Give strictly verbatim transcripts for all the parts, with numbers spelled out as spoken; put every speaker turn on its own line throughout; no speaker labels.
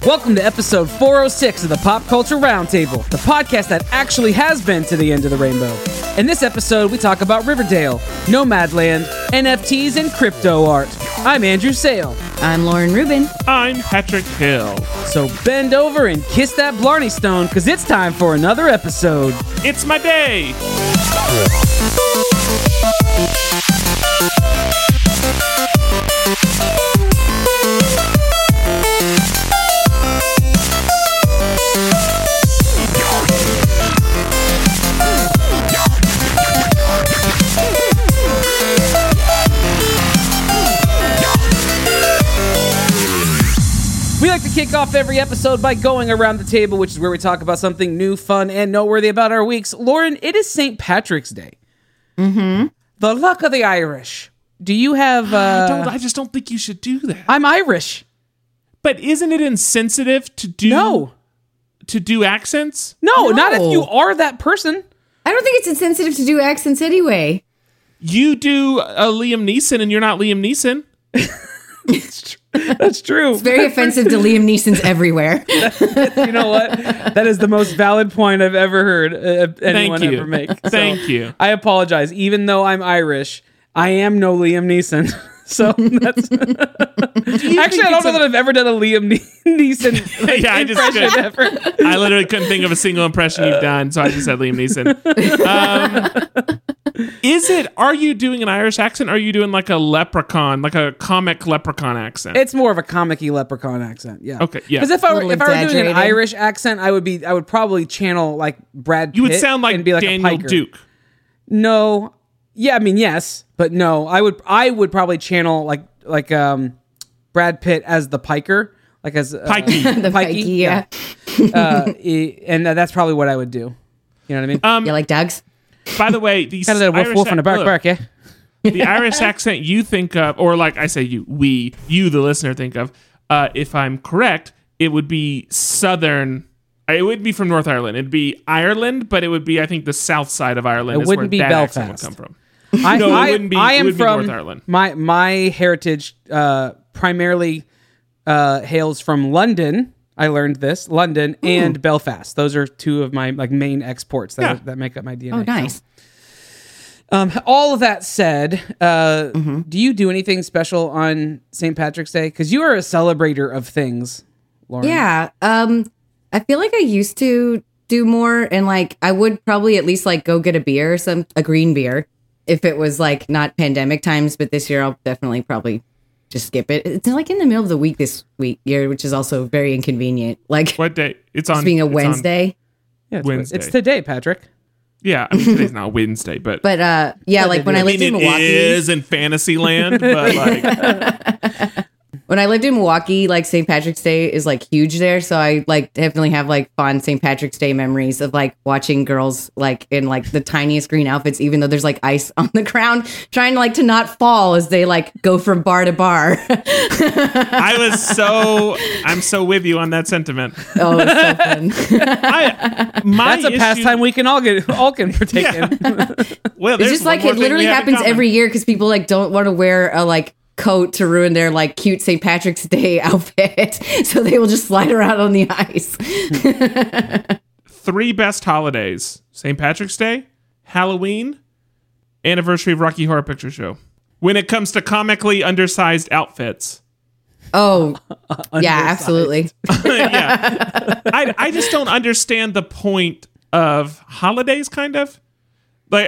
Welcome to episode four oh six of the Pop Culture Roundtable, the podcast that actually has been to the end of the rainbow. In this episode, we talk about Riverdale, Nomadland, N F Ts, and crypto art. I'm Andrew Sale.
I'm Lauren Rubin.
I'm Patrick Hill.
So bend over and kiss that Blarney Stone, because it's time for another episode.
It's my day!
We like to kick off every episode by going around the table, which is where we talk about something new, fun, and noteworthy about our weeks. Lauren, it is Saint Patrick's Day.
Mm-hmm.
The luck of the Irish. Do you have... Uh...
I, don't, I just don't think you should do that.
I'm Irish.
But isn't it insensitive to do...
No.
To do accents?
No,
No.
not if you are that person.
I don't think it's insensitive to do accents anyway.
You do a Liam Neeson and you're not Liam Neeson.
That's true.
It's very offensive to Liam Neeson's everywhere.
You know what? That is the most valid point I've ever heard uh, anyone
Thank you.
ever make. So
Thank you.
I apologize. Even though I'm Irish, I am no Liam Neeson. So that's actually, I don't know that I've ever done a Liam Ne- Neeson like,
Yeah, I just
impression
couldn't.
ever.
I literally couldn't think of a single impression you've done, so I just said Liam Neeson. Um, is it, are you doing an Irish accent, or are you doing like a leprechaun, like a comic leprechaun accent?
It's more of a comic-y leprechaun accent. Yeah.
Okay, yeah.
Because if I were
Little
if I were doing an
exaggerated.
Irish accent, I would be I would probably channel like Brad Pitt.
You would sound like,
and be like
Daniel
a piker.
Duke.
No. Yeah, I mean yes, but no. I would I would probably channel like like um Brad Pitt as the piker, like as uh,
Pikey.
The Pikey, yeah.
uh, e- and that's probably what I would do. You know what I mean?
Um,
You like dogs?
By the way, these
Kind of that wolf
Irish
wolf on the bark
look,
bark, yeah.
the Irish accent you think of, or like I say you, we, you, the listener, think of, uh, if I'm correct, it would be Southern. It would be from North Ireland. It'd be Ireland, but it would be, I think, the south side of Ireland.
It
is
wouldn't
where
be
that accent
Belfast.
would come from.
I,
No, it
I,
wouldn't be-
I
it
am
would be
from
North Ireland.
my my heritage uh, primarily uh, hails from London. I learned this London and Belfast. Those are two of my like main exports that
Yeah.
that make up my D N A.
Oh, nice.
So, um, all of that said, uh,
Mm-hmm.
do you do anything special on Saint Patrick's Day? Because you are a celebrator of things, Lauren.
Yeah. Um, I feel like I used to do more, and like I would probably at least like go get a beer, some a green beer, if it was like not pandemic times. But this year, I'll definitely probably just skip it. It's like in the middle of the week this week year, which is also very inconvenient. Like
What day? It's on.
it's being a
it's on-
Wednesday.
Yeah, it's,
Wednesday.
it's today, Patrick.
yeah, I mean, today's not Wednesday, but,
But uh, yeah, like when I
I
lived
mean,
in
it
Milwaukee.
is in fantasy land, but like,
When I lived in Milwaukee, like Saint Patrick's Day is like huge there. So I like definitely have like fond Saint Patrick's Day memories of like watching girls like in like the tiniest green outfits, even though there's like ice on the ground, trying to like to not fall as they like go from bar to bar.
I was so, I'm so with you on that sentiment.
Oh, it's so fun.
I, my
That's a
issue-
pastime we can all get all can partake
Yeah.
in.
Well,
It's
there's
just
one
like
more
it
thing
literally
we have in
happens
common.
every year because people like don't want to wear a like coat to ruin their like cute Saint Patrick's Day outfit. So they will just slide around on the ice.
Three best holidays: Saint Patrick's Day, Halloween, anniversary of Rocky Horror Picture Show. When it comes to comically undersized outfits,
Oh, yeah, absolutely.
yeah, I I just don't understand the point of holidays. Kind of like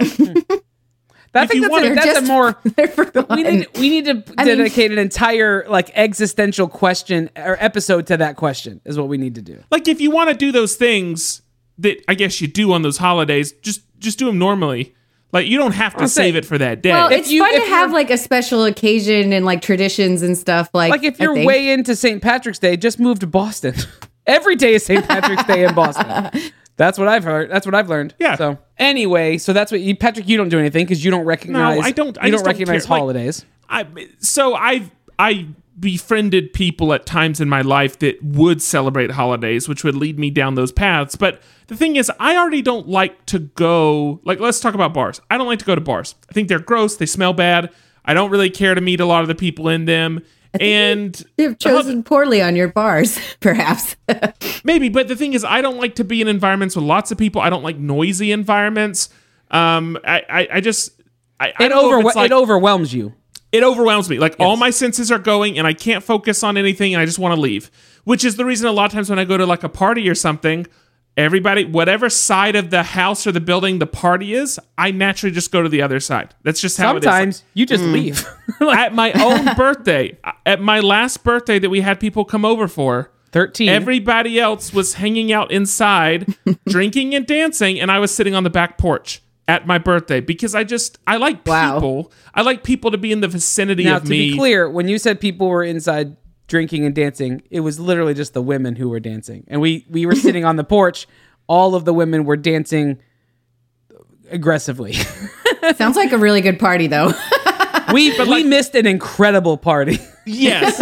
I
If
think
you
that's,
wanna-
a, that's
They're
a
just-
more
They're for
we
fun.
need we need to
I mean-
dedicate an entire like existential question or episode to that question is what we need to do.
like if you want to do those things that I guess you do on those holidays, just just do them normally. Like you don't have to
I'll
save
say-
it for that day.
Well,
If
it's
you-
fun
if
to have
you're-
like a special occasion and like traditions and stuff. Like,
Like if
I
you're
think.
way into Saint Patrick's Day, just move to Boston. Every day is Saint Patrick's Day in Boston. That's what I've heard. That's what I've learned.
Yeah.
So anyway, so that's what you, Patrick. You don't do anything because you don't recognize.
I don't- I
You don't
just don't
recognize
care. Like-
holidays.
I so I I befriended people at times in my life that would celebrate holidays, which would lead me down those paths. But the thing is, I already don't like to go. Like, let's talk about bars. I don't like to go to bars. I think they're gross. They smell bad. I don't really care to meet a lot of the people in them. And
You've chosen poorly on your bars, perhaps.
maybe, but the thing is, I don't like to be in environments with lots of people. I don't like noisy environments. Um, I, I, I just, I, I
It,
don't know
over,
if it's like,
it overwhelms you.
it overwhelms me. Like all my senses are going and I can't focus on anything and I just want to leave, which is the reason a lot of times when I go to like a party or something, everybody, whatever side of the house or the building the party is, I naturally just go to the other side. That's just how
Sometimes
it is.
you just leave.
Like, at my own birthday, at my last birthday that we had people come over for,
thirteen.
everybody else was hanging out inside, drinking and dancing, and I was sitting on the back porch at my birthday because I just, I like
Wow.
people. I like people to be in the vicinity
Now,
of
to
me.
be clear, when you said people were inside drinking and dancing, it was literally just the women who were dancing. And we, we were sitting on the porch. All of the women were dancing aggressively.
Sounds like a really good party, though.
we we missed an incredible party.
Yes.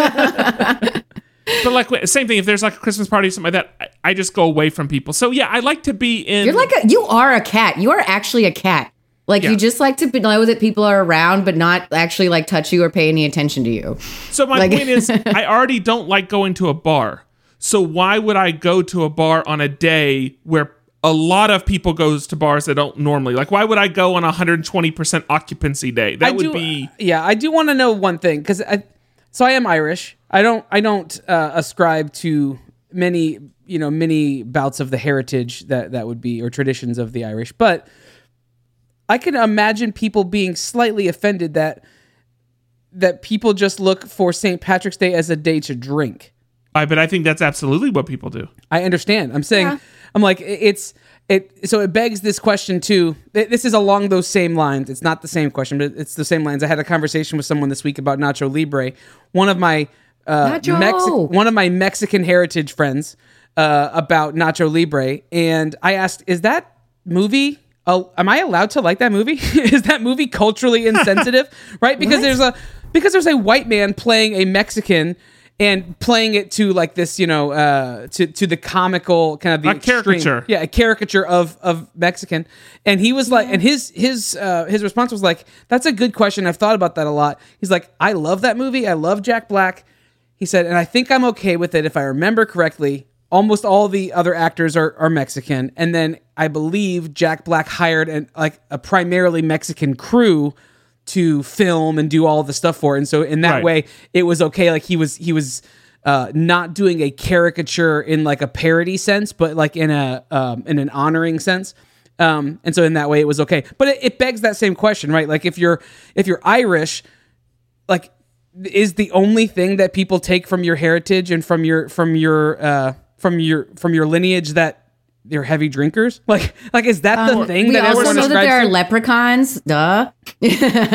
But like, same thing, if there's like a Christmas party or something like that, I, I just go away from people. So yeah, I like to be in...
You're like a, you are a cat. You are actually a cat. Like
Yeah.
you just like to be- know that people are around, but not actually like touch you or pay any attention to you.
So my
Like-
point is, I already don't like going to a bar. So why would I go to a bar on a day where a lot of people goes to bars that don't normally? Like, why would I go on a one hundred twenty percent occupancy day? That
I
would
do,
be...
Yeah, I do want to know one thing because I, so I am Irish. I don't I don't uh, ascribe to many you know many bouts of the heritage that that would be or traditions of the Irish, but I can imagine people being slightly offended that that people just look for Saint Patrick's Day as a day to drink.
I, but I think that's absolutely what people do.
I understand. I'm saying,
Yeah.
I'm like, it's, it, so it begs this question too. Th- This is along those same lines. It's not the same question, but it's the same lines. I had a conversation with someone this week about Nacho Libre. One of my, uh,
Nacho!
Mexi- one of my Mexican heritage friends, uh, about Nacho Libre. And I asked, is that movie, uh, am I allowed to like that movie? Is that movie culturally insensitive? Right? Because there's a, because there's a white man playing a Mexican and playing it to like this, you know, uh, to to the comical kind of the
A
extreme-
caricature.
yeah, a caricature of of Mexican. And he was like, and his his uh, his response was like, "That's a good question. I've thought about that a lot." He's like, "I love that movie. I love Jack Black." He said, "And I think I'm okay with it if I remember correctly. Almost all the other actors are are Mexican, and then I believe Jack Black hired an like a primarily Mexican crew to film and do all the stuff for it. And so in that
Right.
way, it was okay. Like he was, he was uh, not doing a caricature in like a parody sense, but like in a, um, in an honoring sense. Um, and so in that way it was okay. But it, it begs that same question, right? Like if you're, if you're Irish, like is the only thing that people take from your heritage and from your, from your, uh, from your, from your lineage that they're heavy drinkers? Like, like is that the
Um,
thing
we
that
also
everyone
know that
ascribes
there are
to?
leprechauns. Duh. you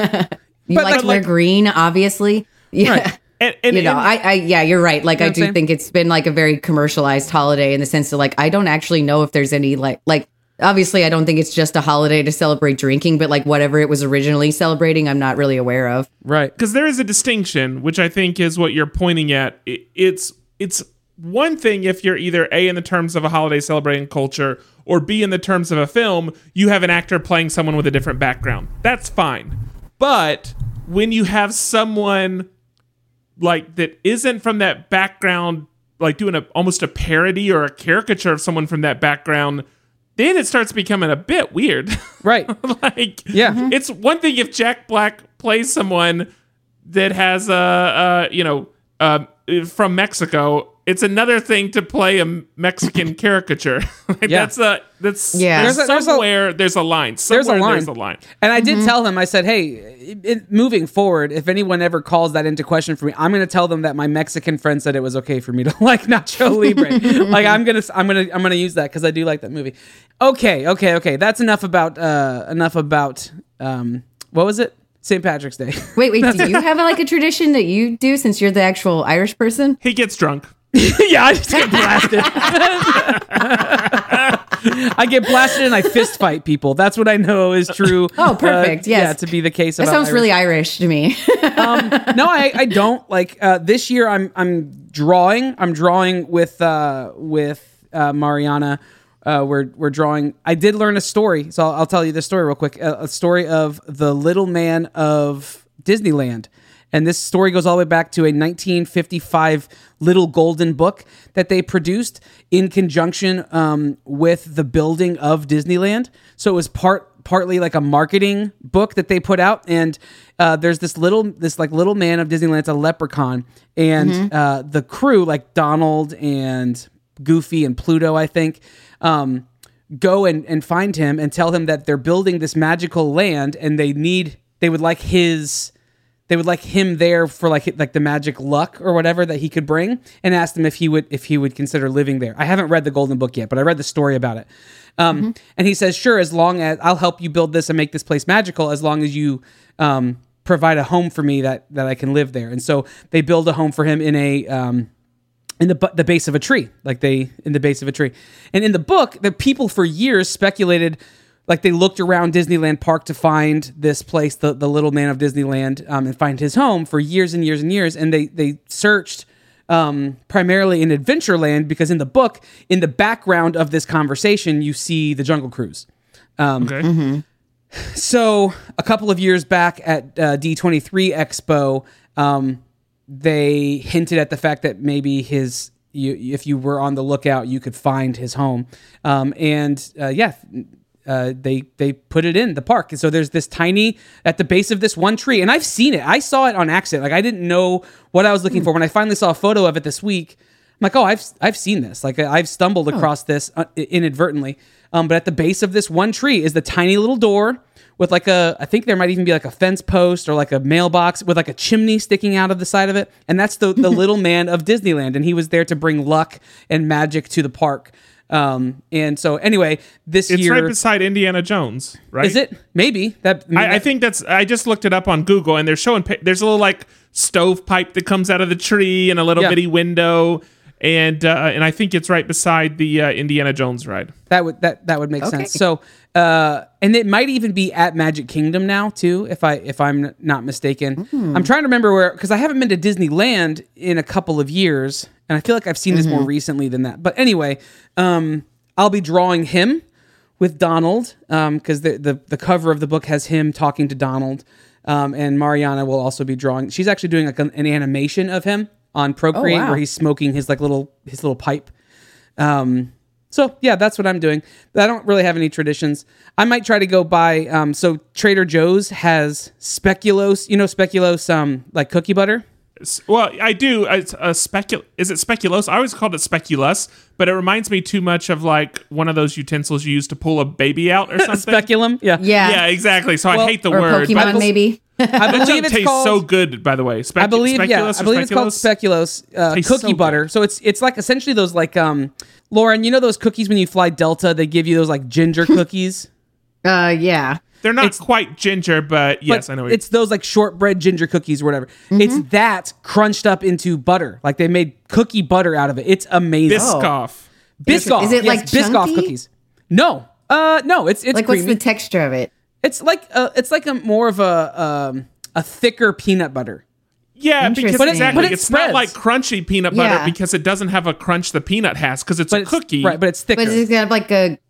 But,
like
like-
to wear green, obviously. Yeah.
Right.
And, and,
You know,
and-
I, I, yeah, you're right. Like,
You know
I
what I'm
do
saying?
think it's been like a very commercialized holiday in the sense that, like, I don't actually know if there's any, like, like, obviously, I don't think it's just a holiday to celebrate drinking, but like whatever it was originally celebrating, I'm not really aware of.
Right.
because there is a distinction, which I think is what you're pointing at. It, it's it's one thing if you're either A, in the terms of a holiday celebrating culture, or B, in the terms of a film, you have an actor playing someone with a different background. That's fine. But when you have someone like that isn't from that background, like doing a almost a parody or a caricature of someone from that background, then it starts becoming a bit weird.
Right.
like,
Yeah. Mhm.
it's one thing if Jack Black plays someone that has a, uh, you know, uh, from Mexico. It's another thing to play a Mexican caricature. like
Yeah.
That's a that's
Yeah.
there's
There's a- there's a-
somewhere there's a line.
There's a
Somewhere
line.
There's a line.
And I did tell him, I said, hey, it, it- moving forward, if anyone ever calls that into question for me, I'm going to tell them that my Mexican friend said it was okay for me to like Nacho Libre. like I'm going to, I'm going to, I'm going to use that because I do like that movie. Okay. Okay. Okay. That's enough about, uh, enough about, um, what was it? Saint Patrick's Day.
Wait, wait, do you have like a tradition that you do since you're the actual Irish person?
He gets drunk.
yeah. I just get blasted. I get blasted and I fist fight people. That's what I know is true.
Oh, perfect.
Uh,
Yes.
Yeah. To be the case.
That
about
sounds
Irish.
really Irish to me.
um, no, I, I don't like uh, this year. I'm I'm drawing. I'm drawing with uh, with uh, Mariana. Uh, we're we're drawing. I did learn a story, so I'll, I'll tell you the story real quick. A, a story of the little man of Disneyland, And this story goes all the way back to a nineteen fifty-five Little Golden Book that they produced in conjunction um, with the building of Disneyland. So it was part partly like a marketing book that they put out. And uh, there's this little, this like little man of Disneyland, it's a leprechaun. And mm-hmm. uh, the crew, like Donald and Goofy and Pluto, I think, um, go and, and find him and tell him that they're building this magical land and they need, they would like his... They would like him there for like like the magic luck or whatever that he could bring, and asked him if he would if he would consider living there. I haven't read the Golden Book yet, but I read the story about it. Um, mm-hmm. And he says, "Sure, as long as I'll help you build this and make this place magical, as long as you um, provide a home for me that that I can live there." And so they build a home for him in a um, in the the base of a tree, like they in the base of a tree. And in the book, the people for years speculated. Like they looked around Disneyland Park to find this place, the, the little man of Disneyland, um, and find his home for years and years and years. And they they searched um, primarily in Adventureland because in the book, in the background of this conversation, you see the Jungle Cruise. Um,
okay. Mm-hmm.
So a couple of years back at uh, D twenty-three Expo, um, they hinted at the fact that maybe his, you, if you were on the lookout, you could find his home. Um, and uh, yeah. Uh, they they put it in the park. And so there's this tiny, at the base of this one tree, and I've seen it. I saw it on accident. Like I didn't know what I was looking mm. for. When I finally saw a photo of it this week, I'm like, oh, I've I've seen this. Like I've stumbled oh. across this uh, inadvertently. Um, but at the base of this one tree is the tiny little door with like a, I think there might even be like a fence post or like a mailbox with like a chimney sticking out of the side of it. And that's the the little man of Disneyland. And he was there to bring luck and magic to the park. Um, and so anyway, this
it's
year...
It's right beside Indiana Jones, right?
Is it? Maybe. That, I, mean,
I, I think that's... I just looked it up on Google, and they're showing... There's a little, like, stovepipe that comes out of the tree and a little yeah. bitty window, and uh, and I think it's right beside the uh, Indiana Jones ride.
That would that, that would make
okay.
sense. So, uh, and it might even be at Magic Kingdom now, too, if, I, if I'm not mistaken. Mm. I'm trying to remember where... Because I haven't been to Disneyland in a couple of years... And I feel like I've seen this mm-hmm. more recently than that. But anyway, um, I'll be drawing him with Donald because um, the, the the cover of the book has him talking to Donald. Um, and Mariana will also be drawing. She's actually doing like an, an animation of him on Procreate oh, wow. where he's smoking his like little his little pipe. Um, so yeah, that's what I'm doing. I don't really have any traditions. I might try to go buy. Um, so Trader Joe's has speculoos. You know speculoos, um, like cookie butter.
Well, I do. It's a specul. Is it speculoos? I always called it speculus, but it reminds me too much of like one of those utensils you use to pull a baby out or something.
Speculum, yeah,
yeah,
yeah, exactly. So well, I hate the
or
word.
Pokemon, but maybe.
I believe it's
tastes
called,
so good, by the way. Specu-
I believe, yeah, I believe it's called
speculoos?
speculoos uh, cookie so butter. Good. So it's it's like essentially those like um, Lauren, you know those cookies when you fly Delta, they give you those like ginger cookies.
Uh, yeah.
They're not it's, quite ginger, but yes,
but
I know. What
it's those like shortbread ginger cookies or whatever. Mm-hmm. It's that crunched up into butter. Like they made cookie butter out of it. It's amazing.
Biscoff.
Oh. Biscoff.
Is it, is it
yes,
like
Biscoff
chunky?
Cookies? No. Uh, no. It's it's
like
creamy.
what's the texture of it?
It's like a, it's like a more of a um, a thicker peanut butter.
Yeah, because
but
exactly,
but it
it's
spreads.
not like crunchy peanut butter
yeah.
because it doesn't have a crunch the peanut has because it's
but
a
it's,
cookie.
Right, but it's thicker.
But it's got like a,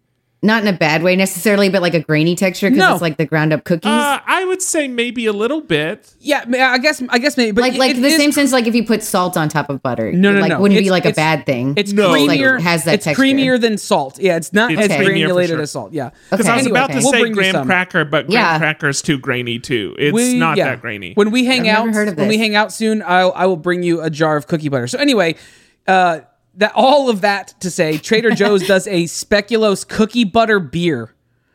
not in a bad way necessarily, but like a grainy texture because
no.
it's like the ground up cookies.
Uh, I would say maybe a little bit.
Yeah, I guess I guess maybe, but
like like
it,
the
it
same
is,
sense like if you put salt on top of butter.
No, no,
like,
no.
Wouldn't
it's,
be like a
it's,
bad thing.
It's
no.
creamier.
Like, has that
it's
texture.
creamier than salt. Yeah, it's not
It's
as granulated
sure.
as salt. Yeah,
Because
okay.
I was
anyway,
about
okay.
to
We'll
say
bring you
graham
some.
cracker, but graham
Yeah.
cracker's too grainy too. It's
we,
not
yeah.
that grainy.
When we hang
I've
out,
never heard of
when
this.
we hang out soon, I'll I will bring you a jar of cookie butter. So anyway, uh, that all of that to say, Trader Joe's does a speculoos cookie butter beer.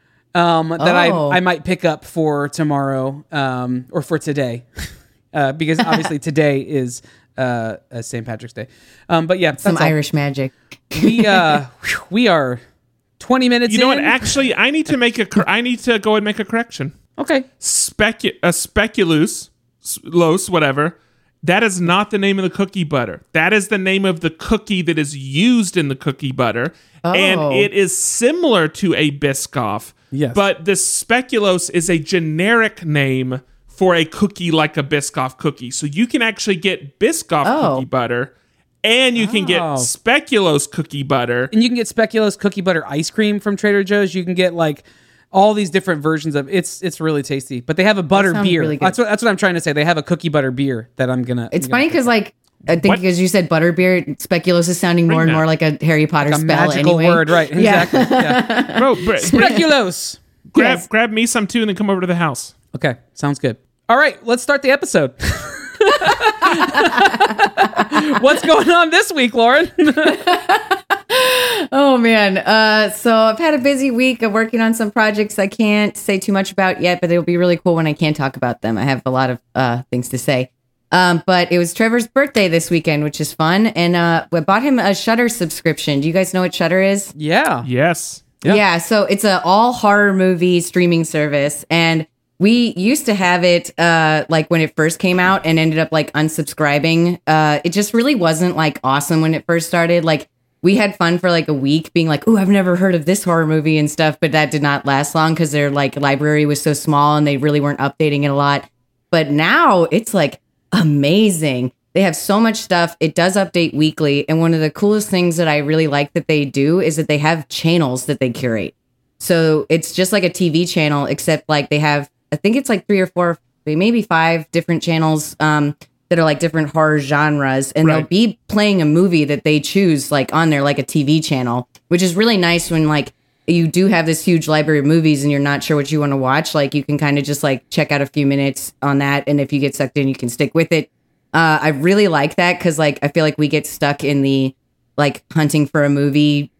Um, that
Oh.
I I might pick up for tomorrow, um, or for today, uh, because obviously today is uh, uh Saint Patrick's Day. Um, but yeah,
Some
that's all.
Irish magic.
We uh we are twenty minutes.
You know
in.
what? Actually, I need to make a. Cor- I need to go and make a correction.
Okay.
Specu- a speculus, los, whatever. That is not the name of the cookie butter. That is the name of the cookie that is used in the cookie butter,
Oh.
and it is similar to a Biscoff.
Yes.
But the speculoos is a generic name for a cookie like a Biscoff cookie. So you can actually get Biscoff
Oh.
cookie butter, and you can get
Oh.
speculoos cookie butter.
And you can get speculoos cookie butter ice cream from Trader Joe's. You can get like all these different versions of it's it's really tasty. But they have a butter
sounds
beer.
really good.
that's what that's what I'm trying to say. They have a cookie butter beer that I'm gonna.
It's
I'm gonna
funny because like I think
What?
because you said butterbeer, speculoos is sounding more
Bring
and more
that.
like a Harry Potter
a
spell.
magical
anyway.
word, right?
Yeah.
Exactly. Yeah.
Bro, br- bring-
Speculoos.
grab
Yes.
grab me some too, and then come over to the house.
Okay, sounds good. All right, let's start the episode. What's going on this week, Lauren?
Oh man. Uh, so I've had a busy week of working on some projects I can't say too much about yet, but it'll be really cool when I can talk about them. I have a lot of uh, things to say. Um, but it was Trevor's birthday this weekend, which is fun, and uh, we bought him a Shudder subscription. Do you guys know what Shudder is?
Yeah.
Yes.
Yeah.
Yeah, so it's a all horror movie streaming service, and we used to have it uh, like when it first came out, and ended up like unsubscribing. Uh, it just really wasn't like awesome when it first started. Like we had fun for like a week, being like, "Oh, I've never heard of this horror movie" and stuff, but that did not last long because their like library was so small and they really weren't updating it a lot. But now it's like amazing. They have so much stuff. It does update weekly. And one of the coolest things that I really like that they do is that they have channels that they curate. So it's just like a T V channel, except like they have, I think it's like three or four, maybe five different channels um, that are like different horror genres. And
Right.
they'll be playing a movie that they choose like on there, like a T V channel, which is really nice when like you do have this huge library of movies and you're not sure what you want to watch. Like you can kind of just like check out a few minutes on that. And if you get sucked in, you can stick with it. Uh, I really like that because like I feel like we get stuck in the like hunting for a movie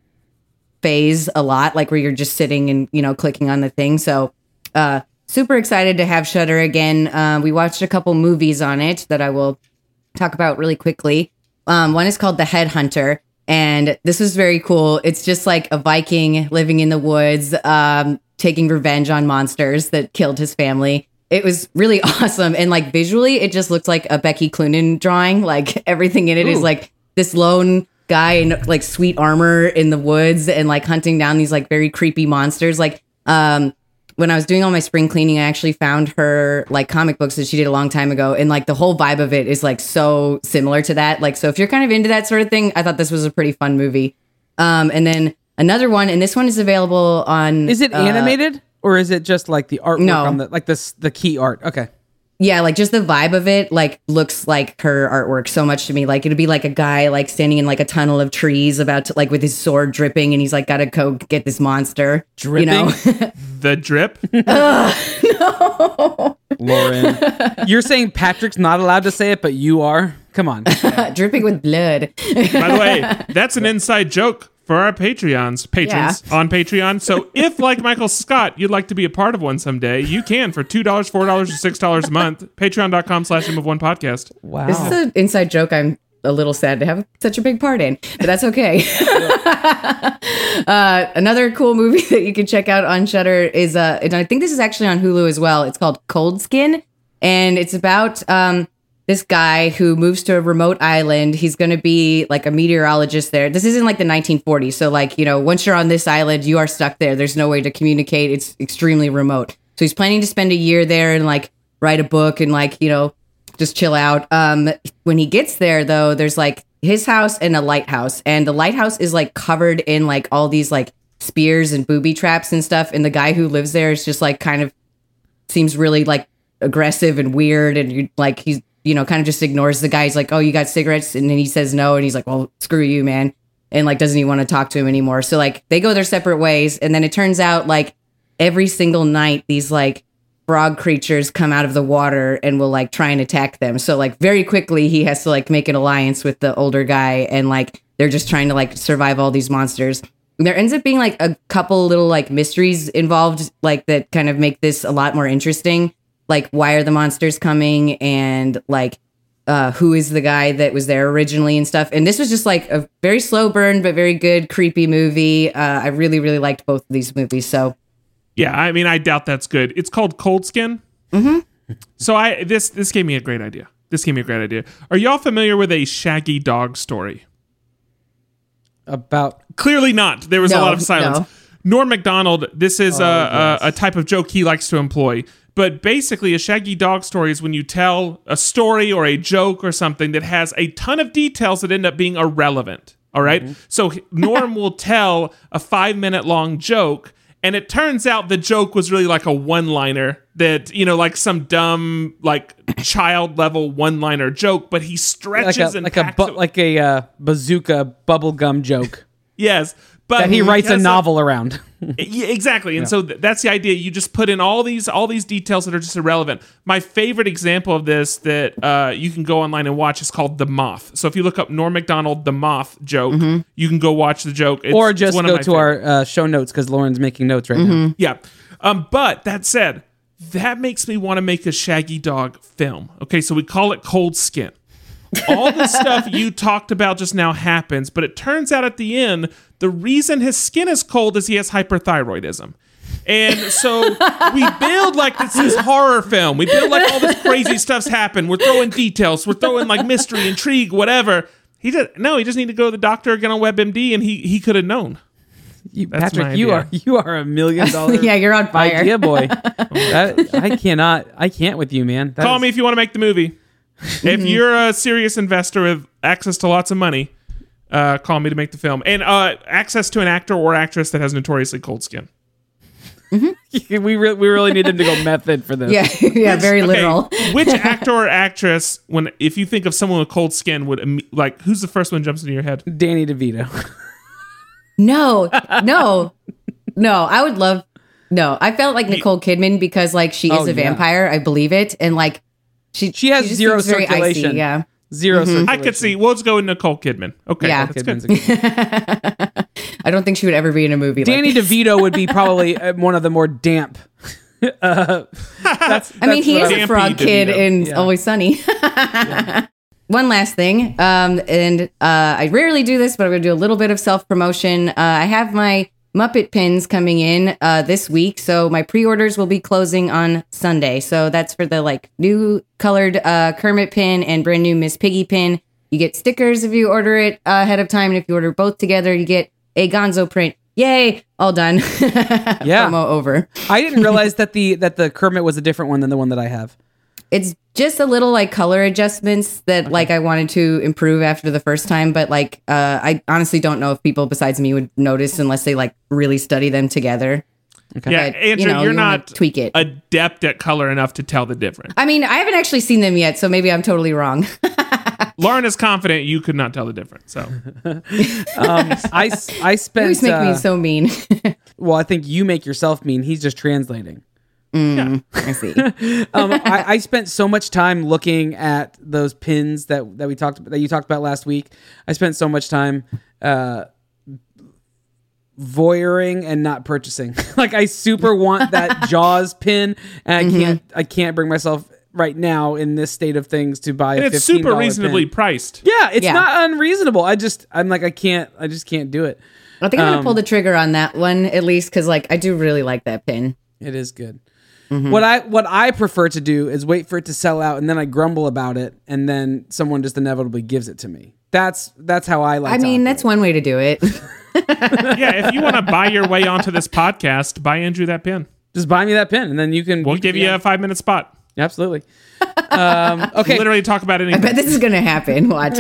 phase a lot, like where you're just sitting and, you know, clicking on the thing. So uh, super excited to have Shudder again. Uh, we watched a couple movies on it that I will talk about really quickly. Um, one is called The Headhunter, and this was very cool. It's just like a Viking living in the woods, um, taking revenge on monsters that killed his family. It was really awesome. And like visually, it just looks like a Becky Cloonan drawing. Like everything in it is
Ooh.
like this lone guy in like sweet armor in the woods and like hunting down these like very creepy monsters. Like um, when I was doing all my spring cleaning, I actually found her like comic books that she did a long time ago. And like the whole vibe of it is like so similar to that. Like, so if you're kind of into that sort of thing, I thought this was a pretty fun movie. Um, and then another one, and this one is available on.
Is it
uh,
animated or is it just like the artwork
No.
on the like this the key art? Okay.
Yeah, like just the vibe of it, like looks like her artwork so much to me. Like it'd be like a guy like standing in like a tunnel of trees, about to like with his sword dripping, and he's like got to go get this monster.
Dripping?
You know?
The drip.
Lauren, you're saying Patrick's not allowed to say it, but you are. Come on.
Dripping with blood.
By the way, that's an inside joke for our Patreons, patrons on Patreon. So if, like Michael Scott, you'd like to be a part of one someday, you can for two dollars, four dollars, or six dollars a month. Patreon.com slash M of One podcast.
Wow.
This is an inside joke I'm a little sad to have such a big part in, but that's okay. uh, another cool movie that you can check out on Shudder is, uh, and I think this is actually on Hulu as well. It's called Cold Skin, and it's about um, this guy who moves to a remote island. He's going to be like a meteorologist there. This isn't like the nineteen forties. So like, you know, once you're on this island, you are stuck there. There's no way to communicate. It's extremely remote. So he's planning to spend a year there and like write a book and like, you know, just chill out. Um, when he gets there though, there's like his house and a lighthouse, and the lighthouse is like covered in like all these like spears and booby traps and stuff. And the guy who lives there is just like kind of seems really like aggressive and weird. And you like, he's, you know, kind of just ignores the guy. He's like, "Oh, you got cigarettes?" And then he says no. And he's like, "Well, screw you, man." And like, doesn't even want to talk to him anymore. So like they go their separate ways. And then it turns out like every single night, these like frog creatures come out of the water and will like try and attack them. So like very quickly he has to like make an alliance with the older guy, and like they're just trying to like survive all these monsters. And there ends up being like a couple little like mysteries involved, like that kind of make this a lot more interesting. Like, why are the monsters coming, and like uh who is the guy that was there originally and stuff. And this was just like a very slow burn but very good creepy movie. uh I really really liked both of these movies. So
Yeah, I mean, I doubt that's good. It's called Cold Skin. Mm-hmm. So I this this gave me a great idea. This gave me a great idea. Are y'all familiar with a Shaggy Dog story?
About
Clearly not. There was a
No,
lot of silence.
no.
Norm Macdonald, this is
Oh,
a,
yes.
a, a type of joke he likes to employ. But basically, a Shaggy Dog story is when you tell a story or a joke or something that has a ton of details that end up being irrelevant. All right? So Norm will tell a five minute long joke, And it turns out the joke was really like a one-liner that, you know, like some dumb, like child-level one-liner joke, but he stretches
like a,
and
like a
packs
bu-
it-
like a uh, bazooka bubblegum joke
yes, but
that he writes a
has
novel around.
Yeah, exactly. And so th- that's the idea. You just put in all these all these details that are just irrelevant. My favorite example of this that uh, you can go online and watch is called The Moth. So if you look up Norm Macdonald, The Moth joke,
Mm-hmm.
you can go watch the joke. It's,
Or
it's
just
one of
go
my
to
favorite.
our uh, show notes because Lauren's making notes right
Mm-hmm.
now.
Yeah. Um, but that said, that makes me want to make a Shaggy Dog film. Okay, so we call it Cold Skin. All the stuff you talked about just now happens, but it turns out at the end, the reason his skin is cold is he has hyperthyroidism. And so we build like this is horror film. We build like all this crazy stuff's happened. We're throwing details. We're throwing like mystery, intrigue, whatever. He did no. He just need to go to the doctor, get on WebMD, and he he could have known.
You,
That's my
Patrick, you are
idea.
you are a million dollar
Yeah, you're on fire.
idea boy. That, I cannot. I can't with you, man. That
Call
is-
me if you want to make the movie. If you're a serious investor with access to lots of money, uh, call me to make the film. And uh, access to an actor or actress that has notoriously cold skin.
we re- we really need him to go method for this.
Yeah, yeah, very
Okay,
literal.
which actor or actress, when if you think of someone with cold skin, would imme- like who's the first one that jumps into your head?
Danny DeVito.
No, no, no. I would love. No, I felt like Nicole Kidman because like she is
Oh,
a
yeah.
vampire. I believe it, and like she
She has
just
zero
seems very icy,
circulation.
yeah,
Zero circulation.
I could see. We'll just go with Nicole Kidman. Okay,
Yeah.
that's
Kidman's
good.
a good-
I don't think she would ever be in a movie.
Danny
like
DeVito would be probably uh, one of the more damp. uh, that's,
I mean, he
that's
is
what
a frog
Dampy
kid
DeVito.
in
Yeah.
Always Sunny. One last thing, um, and uh, I rarely do this, but I'm going to do a little bit of self promotion. Uh, I have my Muppet pins coming in uh, this week, so my pre-orders will be closing on Sunday. So that's for the like new colored uh, Kermit pin and brand new Miss Piggy pin. You get stickers if you order it uh, ahead of time, and if you order both together, you get a Gonzo print. Yay! All done.
Yeah.
Promo over.
I didn't realize that the that the Kermit was a different one than the one that I have.
It's just a little like color adjustments that like I wanted to improve after the first time, but like uh, I honestly don't know if people besides me would notice unless they like really study them together.
Yeah,
But,
Andrew,
you know,
you're
you wanna
not
tweak it.
adept at color enough to tell the difference.
I mean, I haven't actually seen them yet, so maybe I'm totally wrong.
Lauren is confident you could not tell the difference. So
Um, I s- I
You
spent.
always make
uh,
me so mean.
well, I think you make yourself mean. He's just translating.
I see.
um, I, I spent so much time looking at those pins that, that we talked that you talked about last week. I spent so much time uh, voyeuring and not purchasing. Like I super want that Jaws pin, and I can't. I can't bring myself right now in this state of things to buy.
and
a
it's super
fifteen dollars
reasonably
pin.
priced.
Yeah, it's
Yeah.
not unreasonable. I just I'm like I can't. I just can't do it.
I think I'm gonna
Um,
pull the trigger on that one at least because like I do really like that pin.
It is good. What I what I prefer to do is wait for it to sell out, and then I grumble about it, and then someone just inevitably gives it to me. That's that's how I like.
I
to
mean,
operate.
that's one way to do it.
Yeah, if you want to buy your way onto this podcast, buy Andrew that pin.
Just buy me that pin, and then you can.
We'll give you
yeah,
a five minute spot.
absolutely. Um, okay,
Literally talk about
I
anything.
bet this is gonna happen. Watch.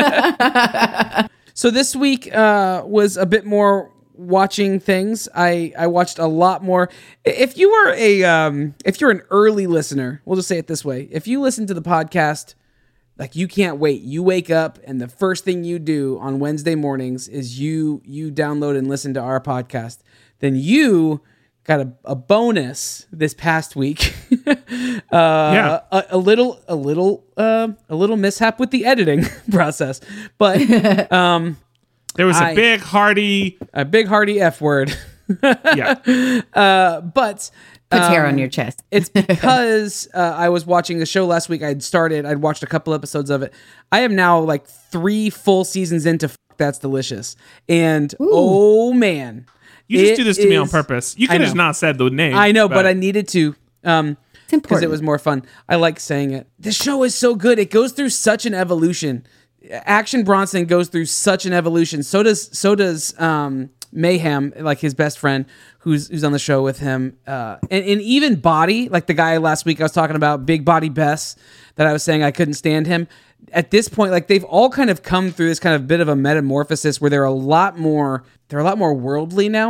so this week uh, was a bit more watching things. I I watched a lot more. If you are a um, if you're an early listener, we'll just say it this way: if you listen to the podcast, like you can't wait. You wake up and the first thing you do on Wednesday mornings is you you download and listen to our podcast. Then you got a, a bonus this past week. uh,
Yeah.
a, a little a little uh, a little mishap with the editing process, but um,
There was a
I-
big hearty.
a big hearty F word.
Yeah.
Uh, but
Puts hair
um,
on your chest.
It's because uh, I was watching a show last week. I'd started, I'd watched a couple episodes of it. I am now like three full seasons into F- That's Delicious. And oh man.
You just
it
do this to me on
is-
purpose. You
I
could have just
know.
not said the name.
I know, but, I needed to. Um,
It's
because
important.
it was more fun. I like saying it. The show is so good. It goes through such an evolution. Action Bronson goes through such an evolution. So does so does um, Mayhem, like his best friend, who's who's on the show with him. Uh, and, and even Body, like the guy last week I was talking about, Big Body Bess, that I was saying I couldn't stand him. At this point, like they've all kind of come through this kind of bit of a metamorphosis where they're a lot more they're a lot more worldly now.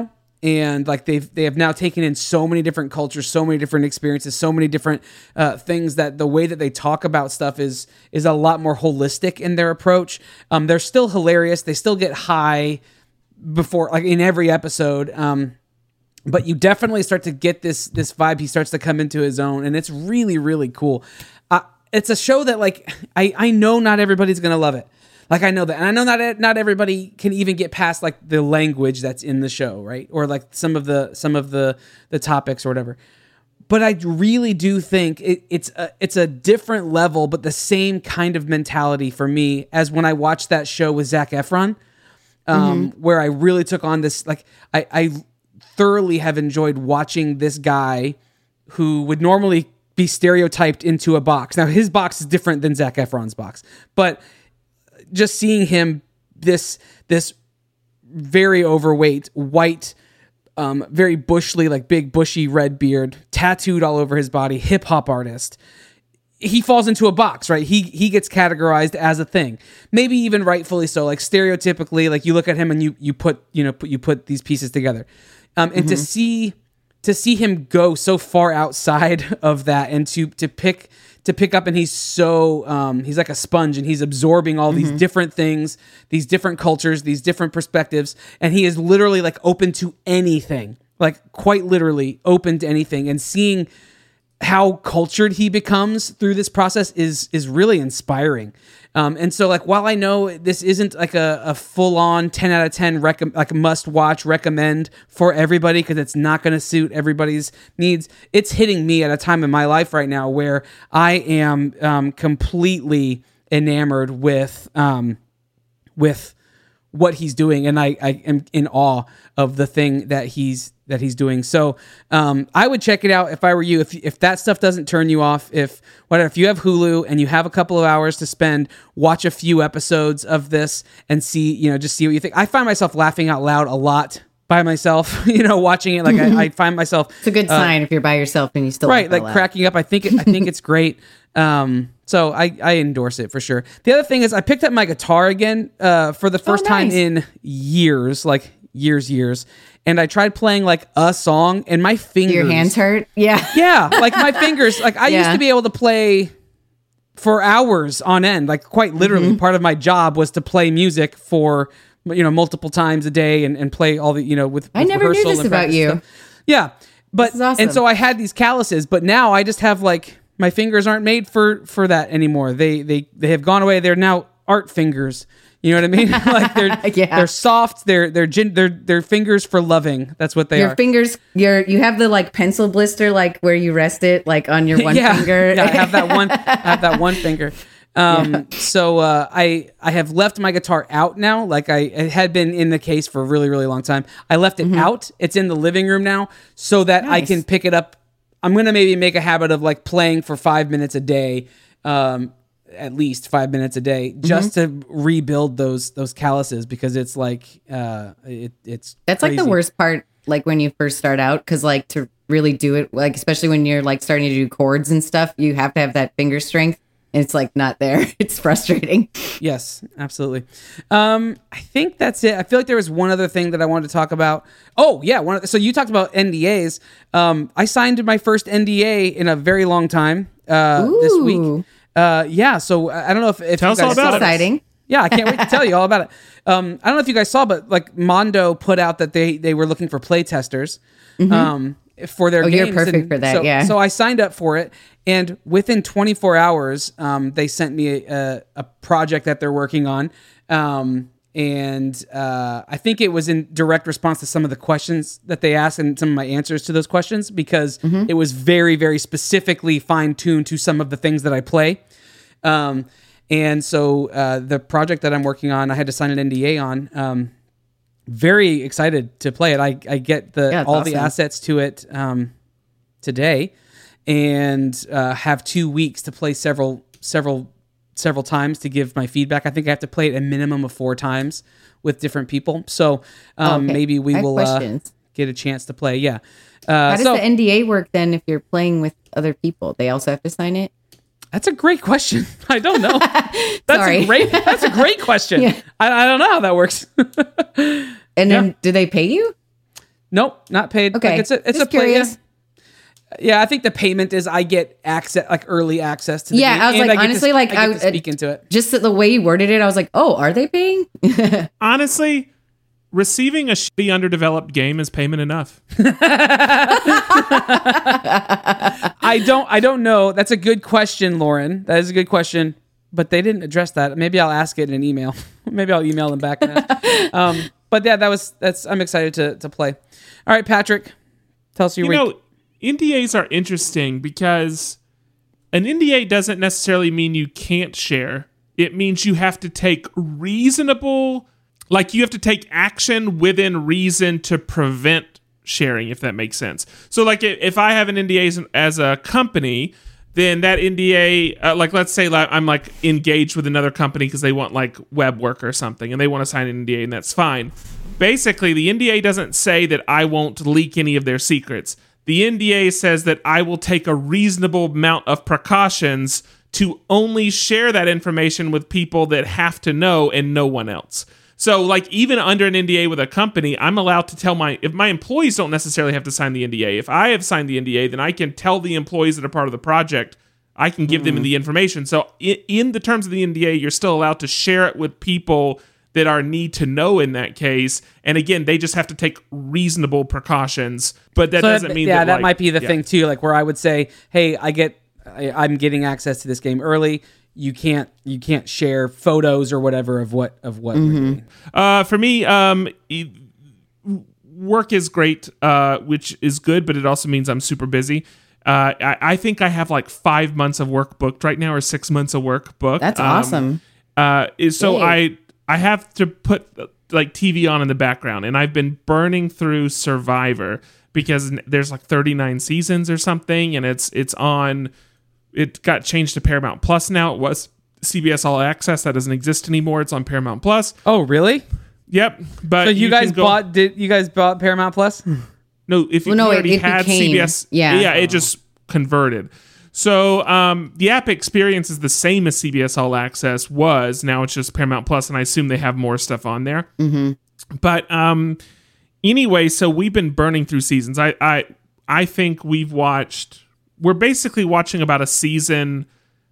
and like they've they have now taken in so many different cultures, so many different experiences, so many different uh, things that the way that they talk about stuff is is a lot more holistic in their approach. Um, they're still hilarious. They still get high before, like in every episode. Um, but you definitely start to get this this vibe. He starts to come into his own, and it's really really cool. Uh, it's a show that like I I know not everybody's gonna love it. Like I know that, and I know not not everybody can even get past like the language that's in the show, right? Or like some of the some of the the topics or whatever. But I really do think it, it's a, it's a different level, but the same kind of mentality for me as when I watched that show with Zac Efron, um, mm-hmm. where I really took on this. Like I, I thoroughly have enjoyed watching this guy who would normally be stereotyped into a box. Now his box is different than Zac Efron's box, but just seeing him, this this very overweight, white, um, very bushly, like big bushy red beard, tattooed all over his body, hip hop artist. He falls into a box, right? He he gets categorized as a thing, maybe even rightfully so. Like stereotypically, like you look at him and you you put you know put, you put these pieces together, um, and mm-hmm. to see to see him go so far outside of that, and to to pick. to pick up, and he's so, um, he's like a sponge, and he's absorbing all mm-hmm. these different things, these different cultures, these different perspectives, and he is literally like open to anything, like quite literally open to anything, and seeing how cultured he becomes through this process is is really inspiring. Um, and so like while I know this isn't like a, a full-on ten out of ten rec- like a must-watch recommend for everybody because it's not going to suit everybody's needs, it's hitting me at a time in my life right now where I am um, completely enamored with um, with what he's doing, and I, I am in awe of the thing that he's that he's doing. So um, I would check it out if I were you. If if that stuff doesn't turn you off, if whatever, if you have Hulu and you have a couple of hours to spend, watch a few episodes of this and see, you know, just see what you think. I find myself laughing out loud a lot by myself, you know, watching it. Like I, I find myself.
It's a good uh, sign if you're by yourself and you still
right,
laugh
like cracking up. I think I think it's great. Um, so I, I endorse it for sure. The other thing is I picked up my guitar again uh, for the first
oh, nice.
time in years, like years, years. And I tried playing like a song, and my fingers.
Your hands hurt? Yeah.
Yeah, like my fingers. Like I
yeah.
used to be able to play for hours on end. Like quite literally, mm-hmm. part of my job was to play music for you know multiple times a day and, and play all the you know with. with
I never knew this about you.
Stuff. Yeah, but
this is awesome.
And so I had these calluses, but now I just have like my fingers aren't made for for that anymore. They they they have gone away. They're now art fingers. You know what I mean? Like they're
yeah.
they're soft. They're they're gin, they're they're fingers for loving. That's what they
your
are. Your
fingers. Your you have the like pencil blister, like where you rest it, like on your one
yeah.
finger.
Yeah, I have that one. I have that one finger. Um, yeah. So uh, I I have left my guitar out now. Like I it had been in the case for a really really long time. I left it mm-hmm. out. It's in the living room now, so that nice. I can pick it up. I'm gonna maybe make a habit of like playing for five minutes a day. Um, at least five minutes a day just mm-hmm. to rebuild those those calluses because it's like uh it, it's
that's
crazy.
Like the worst part, like when you first start out, because like to really do it, like especially when you're like starting to do chords and stuff, you have to have that finger strength, and it's like not there. It's frustrating.
Yes, absolutely. um I think that's it. I feel like there was one other thing that I wanted to talk about. Oh yeah, one of the, so you talked about N D As. um I signed my first N D A in a very long time uh
Ooh.
this week. Uh, yeah, so I don't know if, if
tell
you
us all
guys
about
saw
it.
Exciting.
Yeah, I can't wait to tell you all about it. Um, I don't know if you guys saw, but like Mondo put out that they they were looking for play testers mm-hmm. um, for their
oh,
games.
You're perfect
and
for that.
So,
yeah.
So I signed up for it, and within twenty-four hours, um, they sent me a, a project that they're working on. Um, And uh, I think it was in direct response to some of the questions that they asked and some of my answers to those questions because mm-hmm. it was very, very specifically fine-tuned to some of the things that I play. Um, and so uh, the project that I'm working on, I had to sign an N D A on. Um, very excited to play it. I, I get the
yeah,
all
awesome.
the assets to it um, today and uh, have two weeks to play several several several times to give my feedback. I think I have to play it a minimum of four times with different people. So um,
okay.
maybe we will uh, get a chance to play. Yeah. Uh,
How does
so,
the N D A work then if you're playing with other people? They also have to sign it?
That's a great question. I don't know. That's
Sorry.
a great. That's a great question. yeah. I, I don't know how that works.
And then, yeah. do they pay you?
Nope, not paid.
Okay,
Like it's a it's
just
a play. Yeah.
curious.
Yeah, I think the payment is I get access, like early access to the
Yeah,
game.
I was
and
like,
get to
honestly,
sp-
like,
I get
I-
to speak into it.
Just the way you worded it, I was like, oh, are they paying?
Honestly, receiving a shitty underdeveloped game is payment enough.
I don't I don't know. That's a good question, Lauren. That is a good question, but they didn't address that. Maybe I'll ask it in an email. Maybe I'll email them back. And ask. um, but yeah, that was that's. I'm excited to to play. All right, Patrick, tell us your
You
week.
know, N D As are interesting because an N D A doesn't necessarily mean you can't share. It means you have to take reasonable, like you have to take action within reason to prevent sharing, if that makes sense. So like i- if I have an N D A as, as a company, then that N D A, uh, like let's say like, I'm like engaged with another company because they want like web work or something and they want to sign an N D A, and that's fine. Basically, the N D A doesn't say that I won't leak any of their secrets. The N D A says that I will take a reasonable amount of precautions to only share that information with people that have to know and no one else. So, like, even under an N D A with a company, I'm allowed to tell my, if my employees don't necessarily have to sign the N D A, if I have signed the N D A, then I can tell the employees that are part of the project, I can give them the information. So, in, in the terms of the N D A, you're still allowed to share it with people that are need to know in that case. And again, they just have to take reasonable precautions, but that
So
doesn't mean
yeah,
that,
that
like-
might be the
yeah.
thing too. Like where I would say, hey, I get, I, I'm getting access to this game early. You can't, you can't share photos or whatever of what of what. We're doing.
Uh, for me, um, e- work is great, uh, which is good, but it also means I'm super busy. Uh, I, I think I have like five months of work booked right now, or six months of work booked.
That's
Um,
awesome.
Uh, is so
Yay.
I I have to put uh, like T V on in the background, and I've been burning through Survivor because n- there's like thirty-nine seasons or something, and it's it's on. It got changed to Paramount Plus now. It was C B S All Access. That doesn't exist anymore. It's on Paramount Plus.
Oh, really?
Yep. But
So you,
can
guys
go-
bought? Did you guys bought Paramount Plus?
No, if you
Well, no, it-
already
it
had
became-
C B S,
yeah.
yeah, it just converted. So um, the app experience is the same as C B S All Access was. Now it's just Paramount Plus, and I assume they have more stuff on there. Mm-hmm. But um, anyway, so we've been burning through seasons. I, I I think we've watched. We're basically watching about a season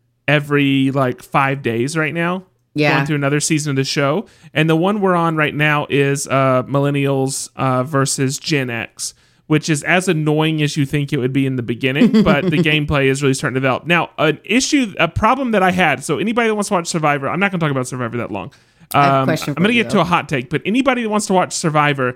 every like five days right now.
Yeah.
Going through another season of the show, and the one we're on right now is uh, Millennials uh, versus Gen X, which is as annoying as you think it would be in the beginning, but the gameplay is really starting to develop. Now, an issue, a problem that I had, so anybody that wants to watch Survivor, I'm not going to talk about Survivor that long.
have a
Um,
question
I'm
for
going to
you,
get to
though.
a hot take, but anybody that wants to watch Survivor,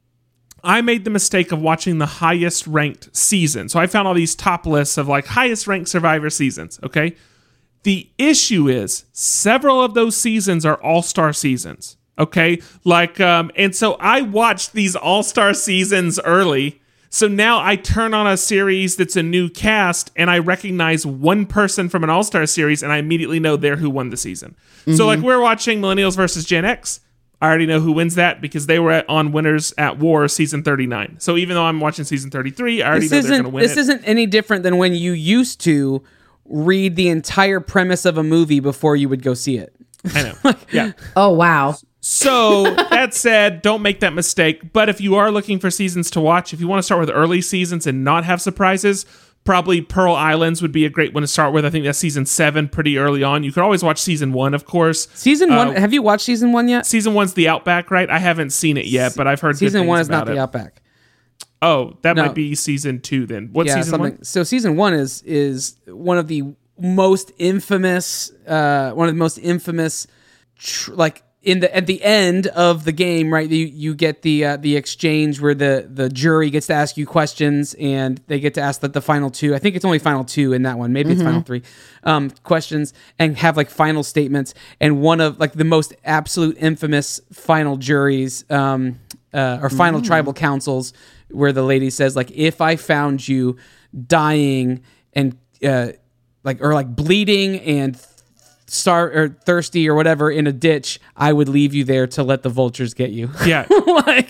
I made the mistake of watching the highest ranked season. So I found all these top lists of like highest ranked Survivor seasons, okay? The issue is several of those seasons are all-star seasons. Okay. Like, um, and so I watched these all-star seasons early. So now I turn on a series that's a new cast and I recognize one person from an all-star series and I immediately know they're who won the season. So like we're watching Millennials versus Gen X. I already know who wins that because they were at, on Winners at War season thirty-nine. So even though I'm watching season thirty-three, I already
This
know they're going to
isn't
win
this
it.
isn't any different than when you used to read the entire premise of a movie before you would go see it.
I know. Yeah.
Oh, wow.
So that said, don't make that mistake. But if you are looking for seasons to watch, if you want to start with early seasons and not have surprises, probably Pearl Islands would be a great one to start with. I think that's season seven pretty early on. You could always watch season one, of course.
Season one.
Uh,
Have you watched season one yet?
Season one's the Outback, right? I haven't seen it yet, but I've heard good
Season
things
one is not
about
the
it.
Outback.
Oh, that
No.
might be season two then. What
Yeah,
season
something.
one?
So season one is is one of the most infamous, uh, one of the most infamous, tr- like in the at the end of the game, right? You you get the uh, the exchange where the the jury gets to ask you questions and they get to ask the, the final two. I think it's only final two in that one. Maybe it's final three um, questions and have like final statements. And one of like the most absolute infamous final juries um, uh, or final tribal councils, where the lady says like, if I found you dying and uh, like or like bleeding and star or thirsty or whatever in a ditch, I would leave you there to let the vultures get you.
Yeah.
Like,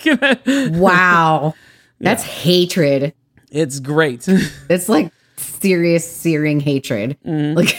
Wow. That's hatred.
it's great.
It's like serious searing hatred.
Mm-hmm.
Like,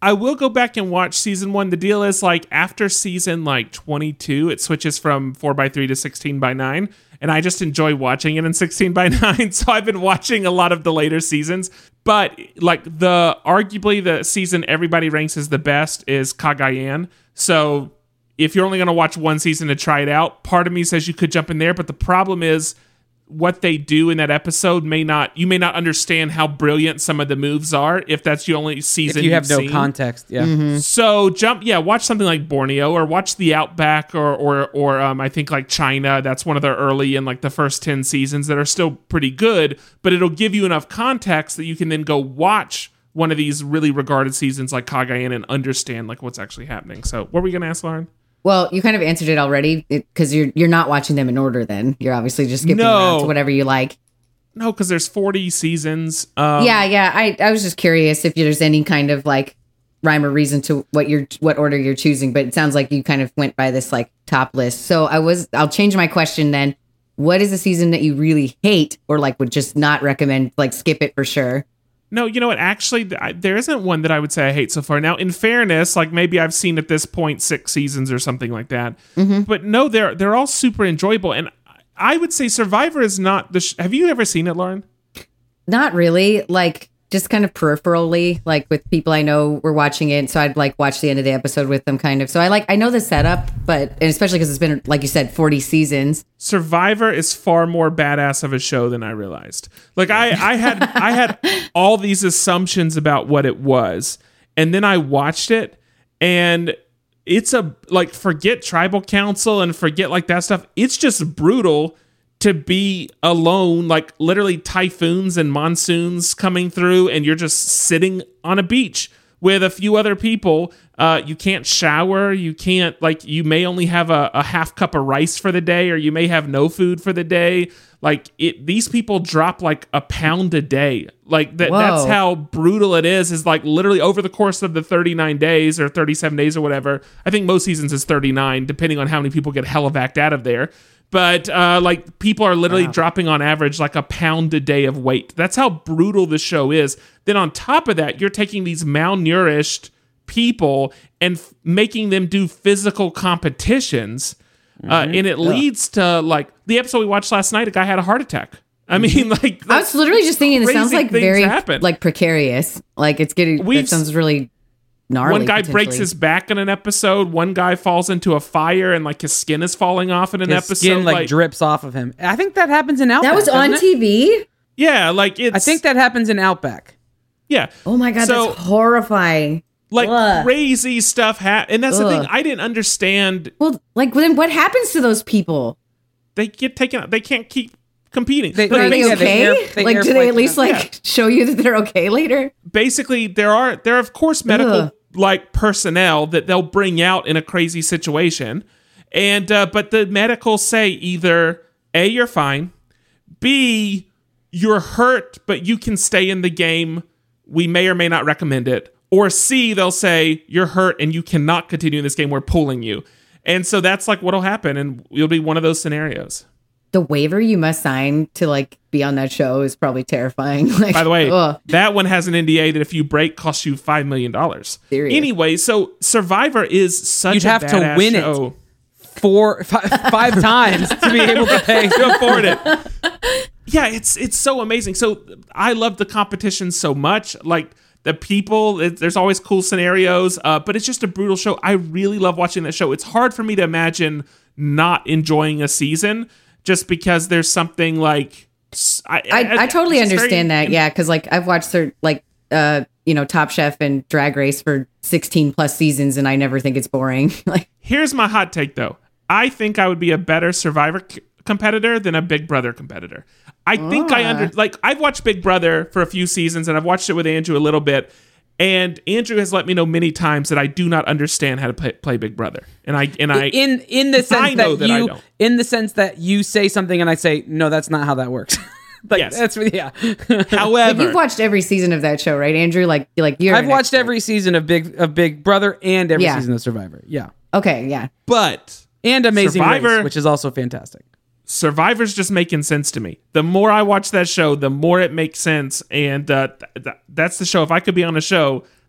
I will go back and watch season one. The deal is like after season like twenty-two, it switches from four by three to sixteen by nine. And I just enjoy watching it in sixteen by nine. So I've been watching a lot of the later seasons. But like the arguably the season everybody ranks as the best is Cagayan. So if you're only going to watch one season to try it out, part of me says you could jump in there. But the problem is what they do in that episode may not, you may not understand how brilliant some of the moves are if that's the only season
If you have
you've
no
seen.
context, yeah.
Mm-hmm.
So jump, yeah, watch something like Borneo or watch The Outback or or or um, I think like China. That's one of their early and like the first ten seasons that are still pretty good, but it'll give you enough context that you can then go watch one of these really regarded seasons like Cagayan and understand like what's actually happening. So what were we gonna ask, Lauren?
Well, you kind of answered it already because you're you're not watching them in order. Then you're obviously just skipping
No.
around to whatever you like.
No, because there's forty seasons. Um,
yeah, yeah. I, I was just curious if there's any kind of like rhyme or reason to what you're what order you're choosing. But it sounds like you kind of went by this like top list. So I was I'll change my question then. What is a season that you really hate or like would just not recommend? Like skip it for sure.
No, you know what? Actually, th- I, there isn't one that I would say I hate so far. Now, in fairness, like maybe I've seen at this point six seasons or something like that.
Mm-hmm.
But no, they're they're all super enjoyable. And I would say Survivor is not the. Sh- Have you ever seen it, Lauren?
Not really. Like just kind of peripherally, like with people I know were watching it. So I'd like watch the end of the episode with them kind of. So I like, I know the setup, but and especially because it's been, like you said, forty seasons.
Survivor is far more badass of a show than I realized. Like I, I had I had all these assumptions about what it was, and then I watched it, and it's a like forget tribal council and forget like that stuff. It's just brutal to be alone, like literally typhoons and monsoons coming through, and you're just sitting on a beach with a few other people. Uh, you can't shower. You can't, like, you may only have a, a half cup of rice for the day, or you may have no food for the day. Like, it, these people drop like a pound a day. Like, that, that's
Whoa.
how brutal it is, is like literally over the course of the thirty-nine days or thirty-seven days or whatever. I think most seasons is thirty-nine, depending on how many people get helevaced out of there. But uh, like people are literally
Wow.
dropping on average like a pound a day of weight. That's how brutal the show is. Then on top of that, you're taking these malnourished people and f- making them do physical competitions.
Mm-hmm.
Uh, and it leads to like the episode we watched last night, a guy had a heart attack. I mean, like
I was literally just thinking it sounds
crazy
like
things
very
happen.
like precarious. Like it's getting,
We've
that sounds really gnarly.
one guy breaks
potentially.
his back in an episode. One guy falls into a fire and like his skin is falling off in an
His
episode.
skin like, drips off of him. I think that happens in Outback.
That was on
doesn't it?
T V?
yeah, like it's.
I think that happens in Outback.
yeah.
Oh my God,
So-
that's horrifying.
Like
Ugh.
crazy stuff ha- and that's the
Ugh.
thing I didn't understand.
Well, like then what happens to those people?
They get taken out. They can't keep competing.
They-
But
But
are they
yeah,
basically,
okay?
air- they
like,
air
do they
flight
at least
them.
like show you that they're okay later?
basically there are there are of course medical
Ugh.
like personnel that they'll bring out in a crazy situation, and uh, but the medicals say either A, you're fine, B, you're hurt but you can stay in the game, we may or may not recommend it, or C, they'll say you're hurt and you cannot continue in this game, we're pulling you. And so that's like what'll happen, and you'll be one of those scenarios.
The waiver you must sign to like be on that show is probably terrifying. Like,
By the way,
ugh.
that one has an N D A that if you break costs you five million dollars.
Serious.
Anyway, so Survivor is such
You'd
a
have to
badass
win it.
show.
Four, five, five times to be able to pay.
to afford it. Yeah, it's it's so amazing. So I love the competition so much. Like the people, it, there's always cool scenarios, uh, but it's just a brutal show. I really love watching that show. It's hard for me to imagine not enjoying a season just because there's something like I
I, I totally
it's just
understand
very-
that. Yeah, because like I've watched their like uh you know Top Chef and Drag Race for sixteen plus seasons, and I never think it's boring. Like
Here's my hot take, though. I think I would be a better Survivor c- competitor than a Big Brother competitor. I think I
Ah.
under like I've watched Big Brother for a few seasons, and I've watched it with Andrew a little bit. And Andrew has let me know many times that I do not understand how to play, play Big Brother, and I and I
in in the sense
I know
that,
that I
you
don't.
in the sense that you say something and I say no, that's not how that works. like
Yes.
that's yeah.
however
but you've watched every season of that show, right, Andrew? Like like you're
I've
an
watched
expert.
every season of Big of Big Brother and every
Yeah.
season of Survivor. Yeah,
Okay, yeah.
but
and Amazing
Survivor-
Race, which is also fantastic.
Survivor's just making sense to me. The more I watch that show, the more it makes sense, and uh, th- th- that's the show. If I could be on a show,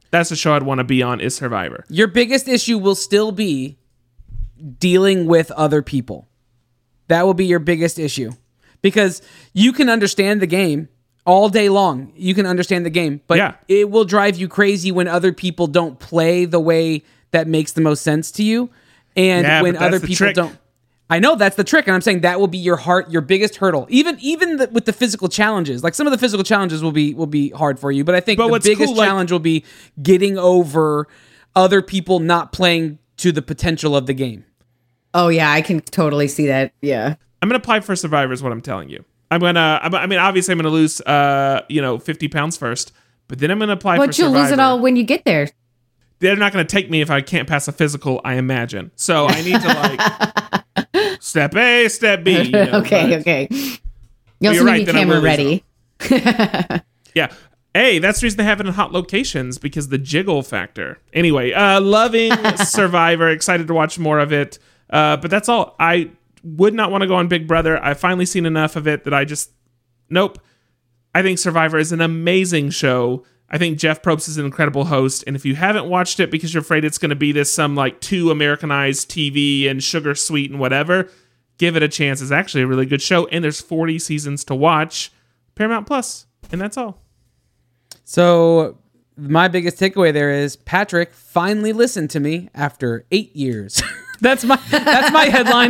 That's the show I'd want to be on, is Survivor.
Your biggest issue will still be dealing with other people. That will be your biggest issue. Because you can understand the game all day long. You can understand the game, but
yeah.
it will drive you crazy when other people don't play the way that makes the most sense to you. And
yeah,
when other people
trick.
don't. I know that's the trick, and I'm saying that will be your heart, your biggest hurdle. Even even the, with the physical challenges, like some of the physical challenges will be will be hard for you, but I think but the biggest cool, challenge like, will be getting over other people not playing to the potential of the game.
Oh yeah, I can totally see that. Yeah,
I'm gonna apply for Survivor, is what I'm telling you. I'm gonna. I mean, obviously, I'm gonna lose, uh, you know, fifty pounds first, but then I'm gonna apply
but
for Survivor.
But you'll lose it all when you get there.
They're not gonna take me if I can't pass a physical, I imagine. So I need to like. Step A, step B. You know,
okay,
but,
okay. You also
right,
need camera ready.
Yeah. Hey, that's the reason they have it in hot locations, because the jiggle factor. Anyway, uh, loving Survivor. Excited to watch more of it. Uh, but that's all. I would not want to go on Big Brother. I've finally seen enough of it that I just... Nope. I think Survivor is an amazing show. I think Jeff Probst is an incredible host, and if you haven't watched it because you're afraid it's going to be this some like too Americanized T V and sugar sweet and whatever, give it a chance. It's actually a really good show, and there's forty seasons to watch. Paramount Plus, and that's all.
So my biggest takeaway there is Patrick finally listened to me after eight years. That's my that's my headline.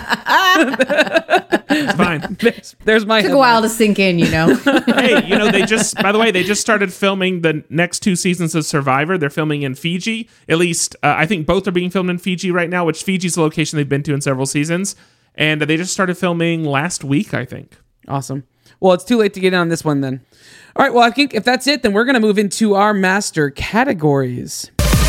It's fine.
There's, there's my
Took
headline.
a while to sink in, you know.
Hey, you know, they just, by the way, they just started filming the next two seasons of Survivor. They're filming in Fiji. At least, uh, I think both are being filmed in Fiji right now, which Fiji's the location they've been to in several seasons. And they just started filming last week, I think.
Awesome. Well, it's too late to get in on this one then. All right, well, I think if that's it, then we're going to move into our master categories.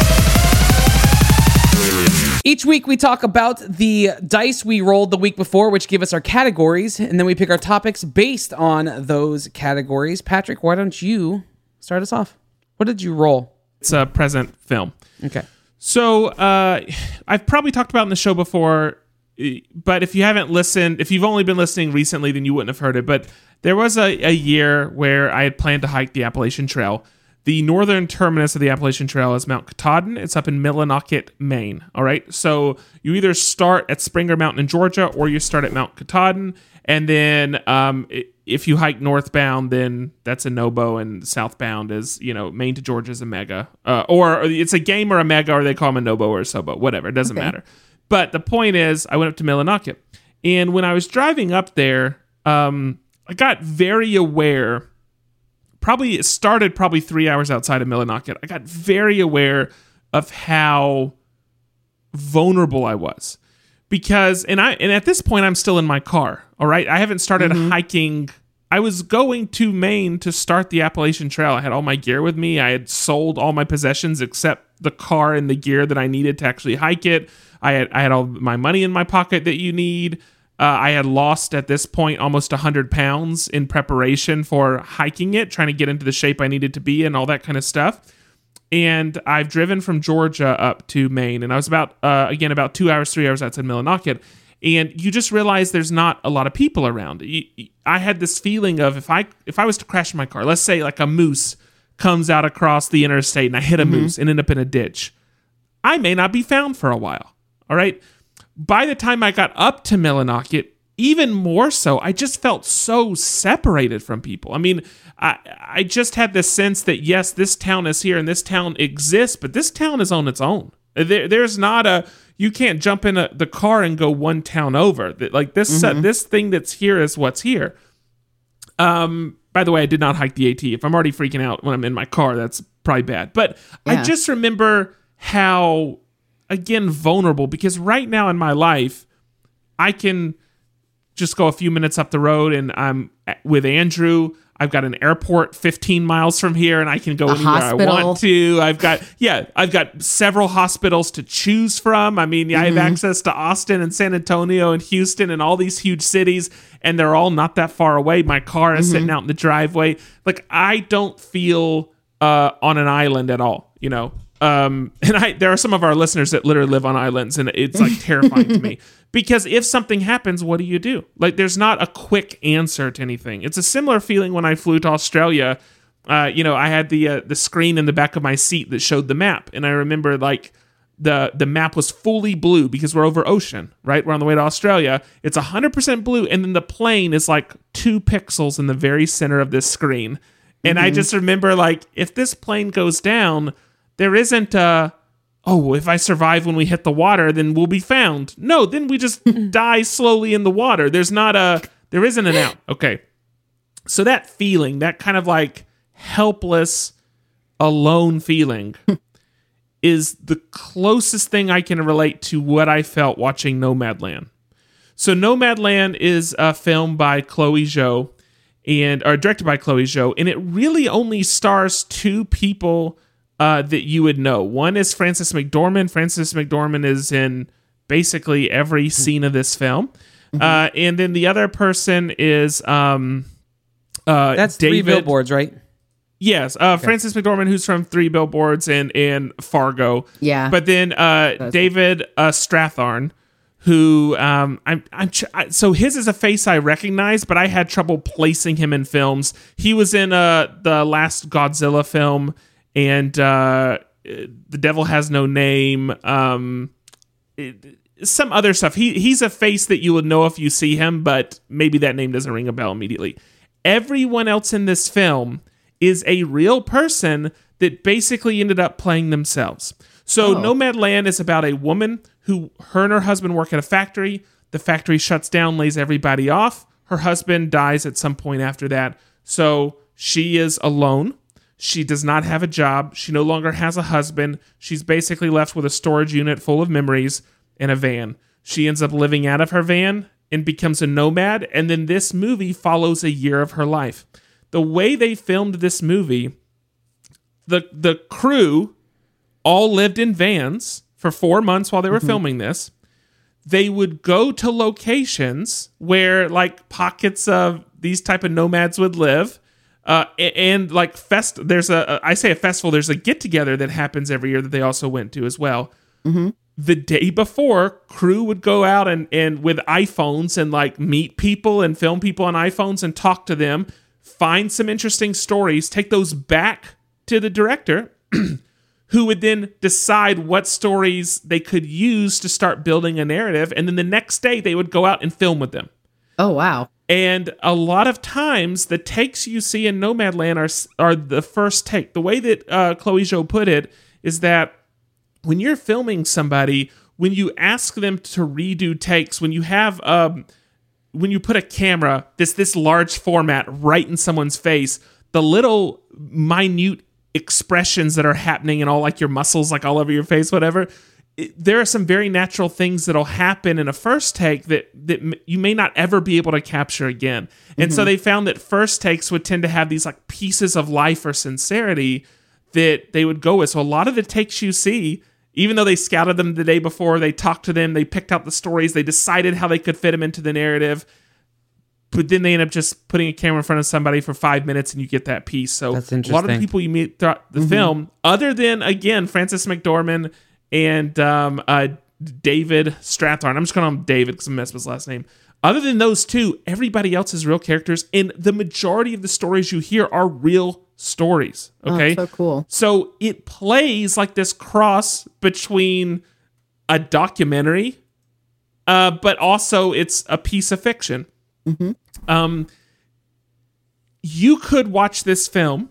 Each week, we talk about the dice we rolled the week before, which give us our categories, and then we pick our topics based on those categories. Patrick, why don't you start us off? What did you roll?
It's a present film.
Okay.
So, uh, I've probably talked about in the show before, but if you haven't listened, if you've only been listening recently, then you wouldn't have heard it, but there was a, a year where I had planned to hike the Appalachian Trail. The northern terminus of the Appalachian Trail is Mount Katahdin. It's up in Millinocket, Maine. All right. So you either start at Springer Mountain in Georgia, or you start at Mount Katahdin. And then um, if you hike northbound, then that's a Nobo, and southbound is, you know, Maine to Georgia is a mega. Uh, or it's a game or a mega, or they call them a Nobo or a Sobo, whatever. It doesn't okay. matter. But the point is, I went up to Millinocket. And when I was driving up there, um, I got very aware. Probably it started probably three hours outside of Millinocket. I got very aware of how vulnerable I was, because and I and at this point I'm still in my car. All right, I haven't started mm-hmm. hiking. I was going to Maine to start the Appalachian Trail. I had all my gear with me. I had sold all my possessions except the car and the gear that I needed to actually hike it. I had I had all my money in my pocket that you need. Uh, I had lost at this point almost one hundred pounds in preparation for hiking it, trying to get into the shape I needed to be in, all that kind of stuff. And I've driven from Georgia up to Maine, and I was about, uh, again, about two hours, three hours outside Millinocket. And you just realize there's not a lot of people around. I had this feeling of if I if I was to crash my car, let's say like a moose comes out across the interstate and I hit a mm-hmm. moose and end up in a ditch, I may not be found for a while. All right. By the time I got up to Millinocket, even more so, I just felt so separated from people. I mean, I I just had this sense that, yes, this town is here and this town exists, but this town is on its own. There, there's not a, you can't jump in a, the car and go one town over. Like this, mm-hmm. uh, this thing that's here is what's here. Um. By the way, I did not hike the AT. If I'm already freaking out when I'm in my car, that's probably bad. But yeah. I just remember how, again, vulnerable, because right now in my life, I can just go a few minutes up the road and I'm with Andrew. I've got an airport fifteen miles from here and I can go
a
anywhere
hospital.
I want to. I've got, yeah, I've got several hospitals to choose from. I mean, mm-hmm. I have access to Austin and San Antonio and Houston and all these huge cities, and they're all not that far away. My car is mm-hmm. sitting out in the driveway. Like, I don't feel uh, on an island at all, you know? Um, and I, there are some of our listeners that literally live on islands, and it's like terrifying to me, because if something happens, what do you do? Like, there's not a quick answer to anything. It's a similar feeling when I flew to Australia uh, you know, I had the uh, the screen in the back of my seat that showed the map, and I remember like the the map was fully blue because we're over ocean, right? We're on the way to Australia. It's one hundred percent blue, and then the plane is like two pixels in the very center of this screen. And mm-hmm. I just remember, like, if this plane goes down, there isn't a, oh, if I survive when we hit the water, then we'll be found. No, then we just die slowly in the water. There's not a, there isn't an out. Okay. So that feeling, that kind of like helpless, alone feeling is the closest thing I can relate to what I felt watching Nomadland. So Nomadland is a film by Chloe Zhao, and or directed by Chloe Zhao, and it really only stars two people uh, that you would know. One is Frances McDormand. Frances McDormand is in basically every scene of this film. Mm-hmm. Uh, and then the other person is um, uh,
That's
David.
Three Billboards, right?
Yes, uh, okay. Frances McDormand, who's from Three Billboards and, and Fargo.
Yeah.
But then uh, David uh, Strathairn, who um, I'm, I'm ch- I, so his is a face I recognize, but I had trouble placing him in films. He was in uh, the last Godzilla film and uh, The Devil Has No Name. Um, it, some other stuff. He he's a face that you would know if you see him, but maybe that name doesn't ring a bell immediately. Everyone else in this film is a real person that basically ended up playing themselves. So oh. Nomadland is about a woman who, her and her husband work at a factory. The factory shuts down, lays everybody off. Her husband dies at some point after that. So she is alone. She does not have a job. She no longer has a husband. She's basically left with a storage unit full of memories and a van. She ends up living out of her van and becomes a nomad. And then this movie follows a year of her life. The way they filmed this movie, the the crew all lived in vans for four months while they were mm-hmm. filming this. They would go to locations where like pockets of these type of nomads would live. Uh, and, and like fest, there's a, I say a festival, there's a get together that happens every year that they also went to as well.
Mm-hmm.
The day before, crew would go out and, and with iPhones and like meet people and film people on iPhones and talk to them, find some interesting stories, take those back to the director who would then decide what stories they could use to start building a narrative. And then the next day they would go out and film with them.
Oh, wow.
And a lot of times the takes you see in Nomadland are, are the first take. The way that uh, Chloe Zhao put it is that when you're filming somebody, when you ask them to redo takes, when you have, um, when you put a camera, this this large format right in someone's face, the little minute expressions that are happening and all like your muscles, like all over your face, whatever, it, there are some very natural things that'll happen in a first take that that m- you may not ever be able to capture again. And mm-hmm. so they found that first takes would tend to have these like pieces of life or sincerity that they would go with. So a lot of the takes you see, even though they scouted them the day before, they talked to them, they picked out the stories, they decided how they could fit them into the narrative, but then they end up just putting a camera in front of somebody for five minutes and you get that piece. So
That's
a lot of the people you meet throughout the mm-hmm. film, other than, again, Frances McDormand and um, uh, David Strathairn, I'm just calling him David because I'm messing with his last name. Other than those two, everybody else is real characters, and the majority of the stories you hear are real stories. Okay,
oh, so cool.
So it plays like this cross between a documentary, uh, but also it's a piece of fiction.
Mm-hmm.
Um, you could watch this film,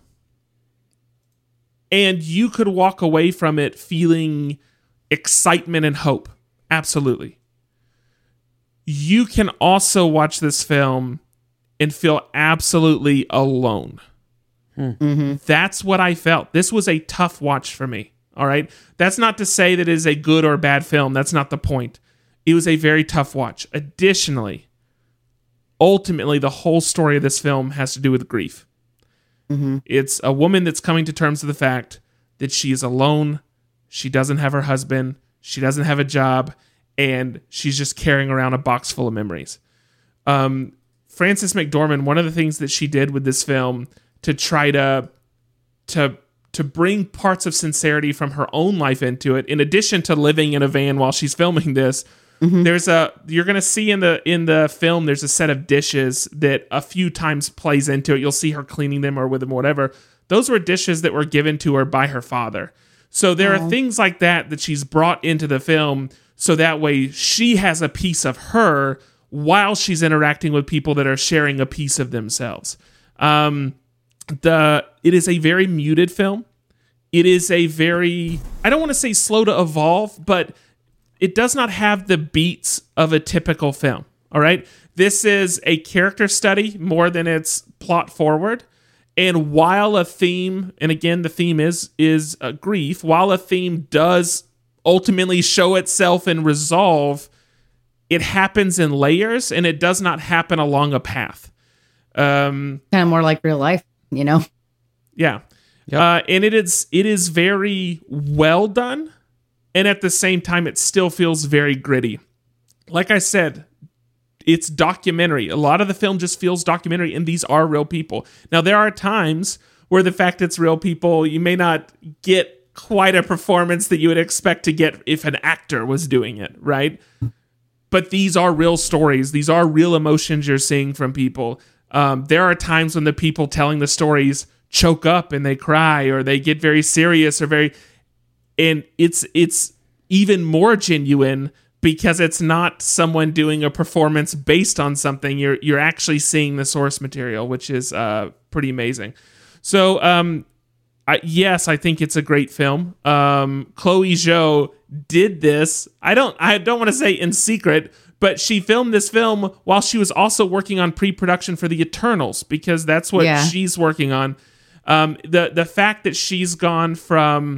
and you could walk away from it feeling excitement and hope. Absolutely. You can also watch this film and feel absolutely alone.
Mm-hmm.
That's what I felt. This was a tough watch for me. All right. That's not to say that it is a good or bad film. That's not the point. It was a very tough watch. Additionally, ultimately, the whole story of this film has to do with grief.
Mm-hmm.
It's a woman that's coming to terms with the fact that she is alone. She doesn't have her husband. She doesn't have a job. And she's just carrying around a box full of memories. Um, Frances McDormand, one of the things that she did with this film to try to to to bring parts of sincerity from her own life into it, in addition to living in a van while she's filming this, mm-hmm. there's a you're gonna see in the in the film there's a set of dishes that a few times plays into it. You'll see her cleaning them or with them or whatever. those were dishes that were given to her by her father. So there are things like that that she's brought into the film so that way she has a piece of her while she's interacting with people that are sharing a piece of themselves. Um, the it is a very muted film. It is a very, I don't want to say slow to evolve, but it does not have the beats of a typical film. All right. This is a character study more than it's plot forward. And while a theme, and again, the theme is, is uh, grief, while a theme does ultimately show itself and resolve, it happens in layers and it does not happen along a path. Um,
kind of more like real life, you know?
Yeah.
Yep.
Uh, and it is it is very well done, and at the same time, it still feels very gritty. Like I said, it's documentary. A lot of the film just feels documentary, and these are real people. Now, there are times where the fact it's real people, you may not get quite a performance that you would expect to get if an actor was doing it, right? But these are real stories. These are real emotions you're seeing from people. Um, there are times when the people telling the stories choke up and they cry, or they get very serious, or very, and it's it's even more genuine because it's not someone doing a performance based on something. You're you're actually seeing the source material, which is uh, pretty amazing. So um, I, yes, I think it's a great film. Um, Chloe Zhao did this. I don't I don't want to say in secret, but she filmed this film while she was also working on pre-production for the Eternals, because that's what
Yeah.
she's working on. Um, the the fact that she's gone from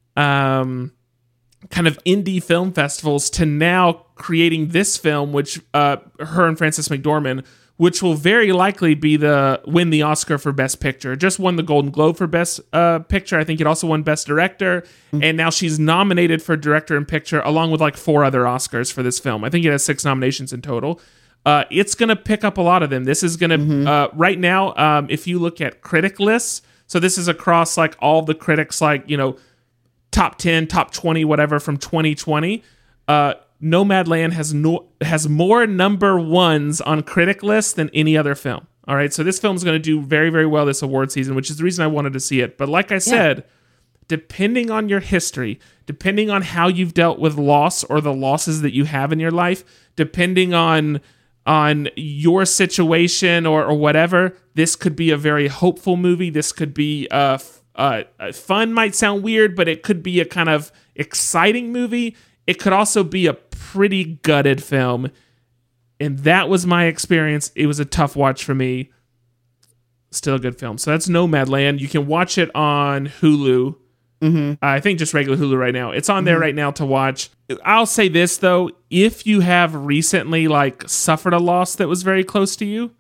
um, kind of indie film festivals to now creating this film, which uh, her and Frances McDormand, which will very likely be the win the Oscar for Best Picture. It just won the Golden Globe for Best uh, Picture. I think it also won Best Director, mm-hmm. and now she's nominated for Director and Picture along with like four other Oscars for this film. I think it has six nominations in total. Uh, it's going to pick up a lot of them. This is going to, mm-hmm. uh, right now, um, if you look at critic lists, so this is across like all the critics, like, you know, top ten, top twenty, whatever from twenty twenty. Uh, Nomadland has no, has more number ones on critic lists than any other film. All right. So this film is going to do very, very well this award season, which is the reason I wanted to see it. But like I said, yeah. depending on your history, depending on how you've dealt with loss or the losses that you have in your life, depending on on your situation or, or whatever, this could be a very hopeful movie. This could be uh, uh, fun, might sound weird, but it could be a kind of exciting movie. It could also be a pretty gutted film. And that was my experience. It was a tough watch for me. Still a good film. So that's Nomadland. You can watch it on Hulu. Mm-hmm. I think just regular Hulu right now. It's on mm-hmm. there right now to watch. I'll say this though, if you have recently like suffered a loss that was very close to you,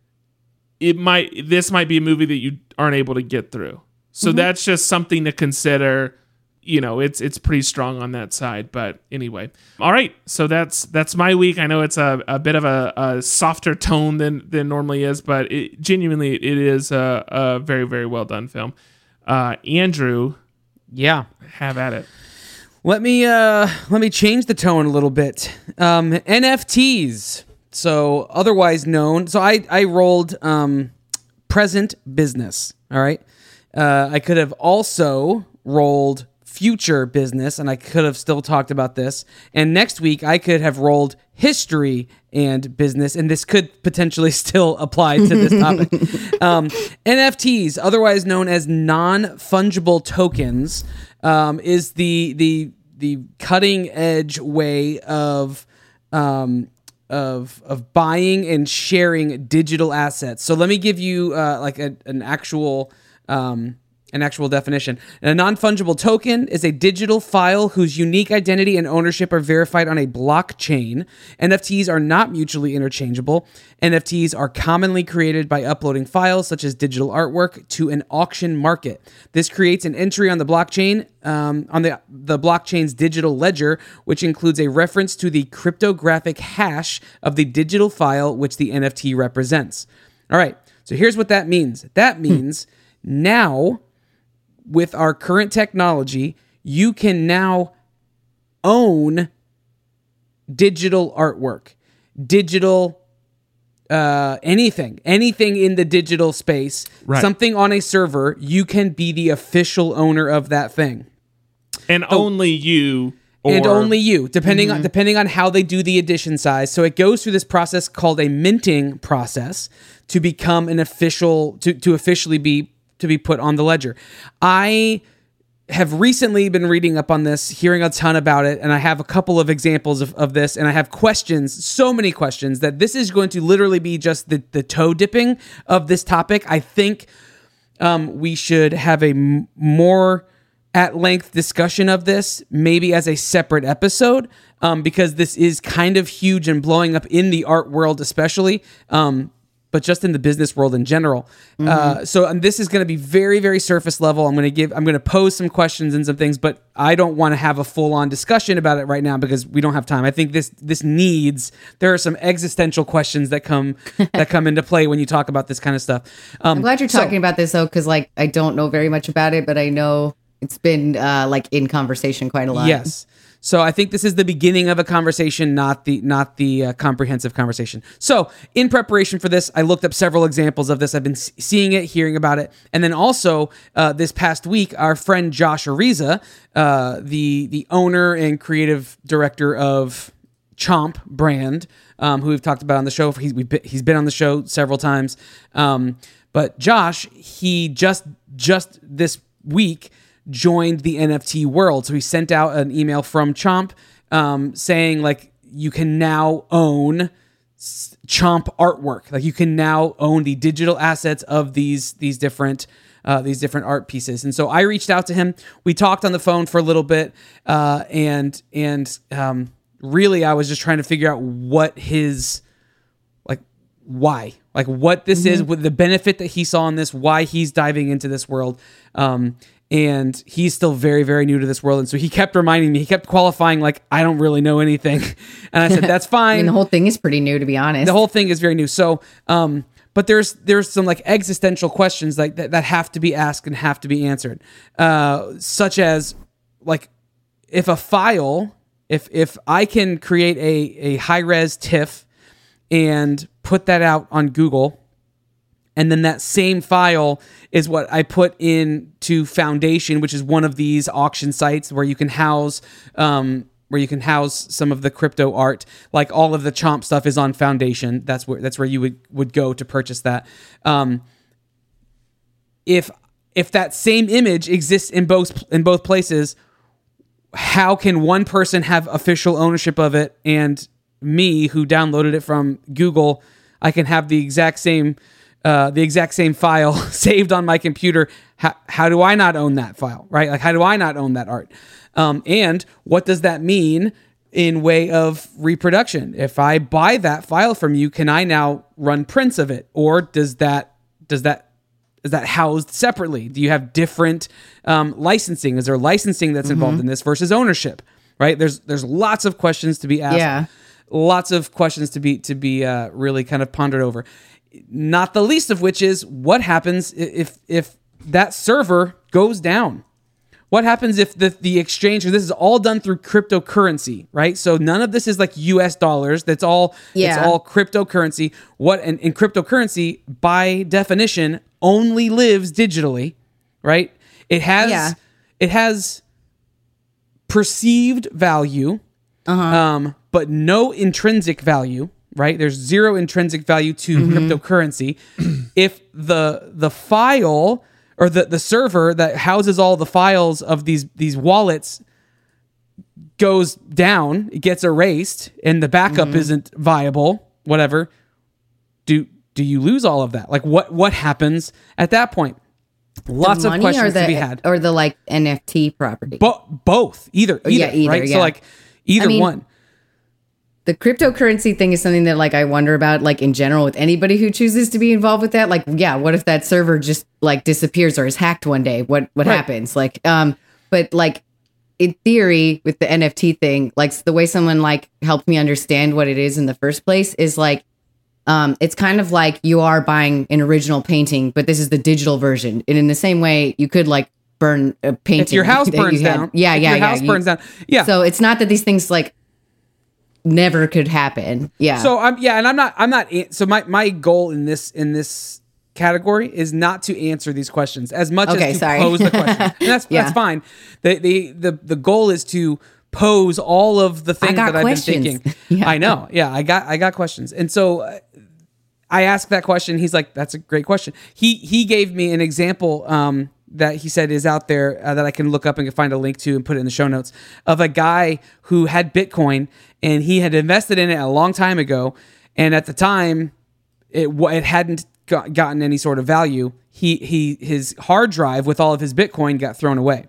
it might this might be a movie that you aren't able to get through. So mm-hmm. that's just something to consider. You know, it's it's pretty strong on that side. But anyway, all right. So that's that's my week. I know it's a, a bit of a, a softer tone than than normally is, but it, genuinely it is a, a very very well done film. Uh, Andrew.
Yeah,
have at it.
Let me uh, let me change the tone a little bit. Um, N F Ts, so otherwise known. So I I rolled um, present business. All right. Uh, I could have also rolled future business, and I could have still talked about this. And next week I could have rolled history and business, and this could potentially still apply to this topic. um, N F Ts, otherwise known as non-fungible tokens, um, is the the the cutting edge way of um, of of buying and sharing digital assets. So let me give you uh, like a, an actual. Um, An actual definition. A non-fungible token is a digital file whose unique identity and ownership are verified on a blockchain. N F Ts are not mutually interchangeable. N F Ts are commonly created by uploading files such as digital artwork to an auction market. This creates an entry on the blockchain, um, on the, the blockchain's digital ledger, which includes a reference to the cryptographic hash of the digital file which the N F T represents. All right, so here's what that means. That means hmm. now, with our current technology, you can now own digital artwork, digital uh, anything, anything in the digital space,
Right.
something on a server, you can be the official owner of that thing.
And only you. Or,
and only you, depending on depending on how they do the edition size. So it goes through this process called a minting process to become an official to to officially be to be put on the ledger. I have recently been reading up on this, hearing a ton about it, and I have a couple of examples of, of this, and I have questions, so many questions, that this is going to literally be just the, the toe dipping of this topic. I think um, we should have a m- more at length discussion of this, maybe as a separate episode, um, because this is kind of huge and blowing up in the art world, especially, um, but just in the business world in general. Mm-hmm. Uh, so and this is going to be very, very surface level. I'm going to give, I'm going to pose some questions and some things, but I don't want to have a full on discussion about it right now because we don't have time. I think this this needs. There are some existential questions that come that come into play when you talk about this kind of stuff. Um,
I'm glad you're
so-
talking about this though, because like I don't know very much about it, but I know it's been uh, like in conversation quite a lot.
Yes. So I think this is the beginning of a conversation, not the not the uh, comprehensive conversation. So in preparation for this, I looked up several examples of this. I've been s- seeing it, hearing about it, and then also uh, this past week, our friend Josh Ariza, uh, the the owner and creative director of Chomp brand, um, who we've talked about on the show. He's we've been, he's been on the show several times. Um, but Josh, he just just this week joined the N F T world. So he sent out an email from Chomp um, saying like you can now own s- Chomp artwork. Like you can now own the digital assets of these these different uh, these different art pieces. And so I reached out to him. We talked on the phone for a little bit, uh, and and um, really I was just trying to figure out what his like why like what this mm-hmm. is, with the benefit that he saw in this, why he's diving into this world. Um, And he's still very, very new to this world. And so he kept reminding me, he kept qualifying, like, I don't really know anything. And I said, that's fine.
I mean, the whole thing is pretty new, to be honest.
The whole thing is very new. So, um, but there's there's some like existential questions like that, that have to be asked and have to be answered. Uh, such as like, if a file, if if I can create a, a high-res TIFF and put that out on Google, and then that same file is what I put into Foundation, which is one of these auction sites where you can house, um, where you can house some of the crypto art. Like all of the Chomp stuff is on Foundation. That's where that's where you would, would go to purchase that. Um, if if that same image exists in both in both places, how can one person have official ownership of it, and me, who downloaded it from Google, I can have the exact same. Uh, the exact same file saved on my computer. How, how do I not own that file, right? Like, how do I not own that art? Um, and what does that mean in way of reproduction? If I buy that file from you, can I now run prints of it, or does that does that is that housed separately? Do you have different um, licensing? Is there licensing that's involved mm-hmm. in this versus ownership? Right? There's there's lots of questions to be asked.
Yeah.
Lots of questions to be to be uh, really kind of pondered over. Not the least of which is what happens if if that server goes down. What happens if the, the exchange, this is all done through cryptocurrency, right? So none of this is like U S dollars. That's all,
yeah.
it's all cryptocurrency. What and, and cryptocurrency, by definition, only lives digitally, right? It has
yeah.
it has perceived value,
uh-huh.
um, but no intrinsic value. Right? There's zero intrinsic value to mm-hmm. cryptocurrency. If the the file or the, the server that houses all the files of these these wallets goes down, it gets erased, and the backup mm-hmm. isn't viable, whatever, do do you lose all of that? Like what what happens at that point? Lots of questions
the,
to be had.
Or the like N F T property.
Bo- both. Either. Either.
Yeah, either,
right?
yeah.
So like either
I mean,
one.
The cryptocurrency thing is something that like I wonder about, like in general, with anybody who chooses to be involved with that. Like, yeah, what if that server just like disappears or is hacked one day? What what
right.
happens? Like, um, but like in theory, with the N F T thing, like the way someone like helped me understand what it is in the first place is like, um, it's kind of like you are buying an original painting, but this is the digital version. And in the same way, you could like burn a painting.
If your house burns
you had.
down,
yeah,
if
yeah,
your
yeah,
house
you,
burns down, yeah.
So it's not that these things like. never could happen. Yeah.
So I'm yeah, and I'm not I'm not so my my goal in this in this category is not to answer these questions as much
Okay,
as to
sorry.
pose the question. And that's
Yeah.
that's fine. The, the the the goal is to pose all of the things
got
that I've
questions.
been thinking.
Yeah.
I know. Yeah, I got I got questions. And so uh, I asked that question. He's like, "That's a great question." He he gave me an example um, that he said is out there uh, that I can look up and find a link to and put it in the show notes of a guy who had Bitcoin and he had invested in it a long time ago, and at the time it it hadn't got, gotten any sort of value. He he his hard drive with all of his Bitcoin got thrown away.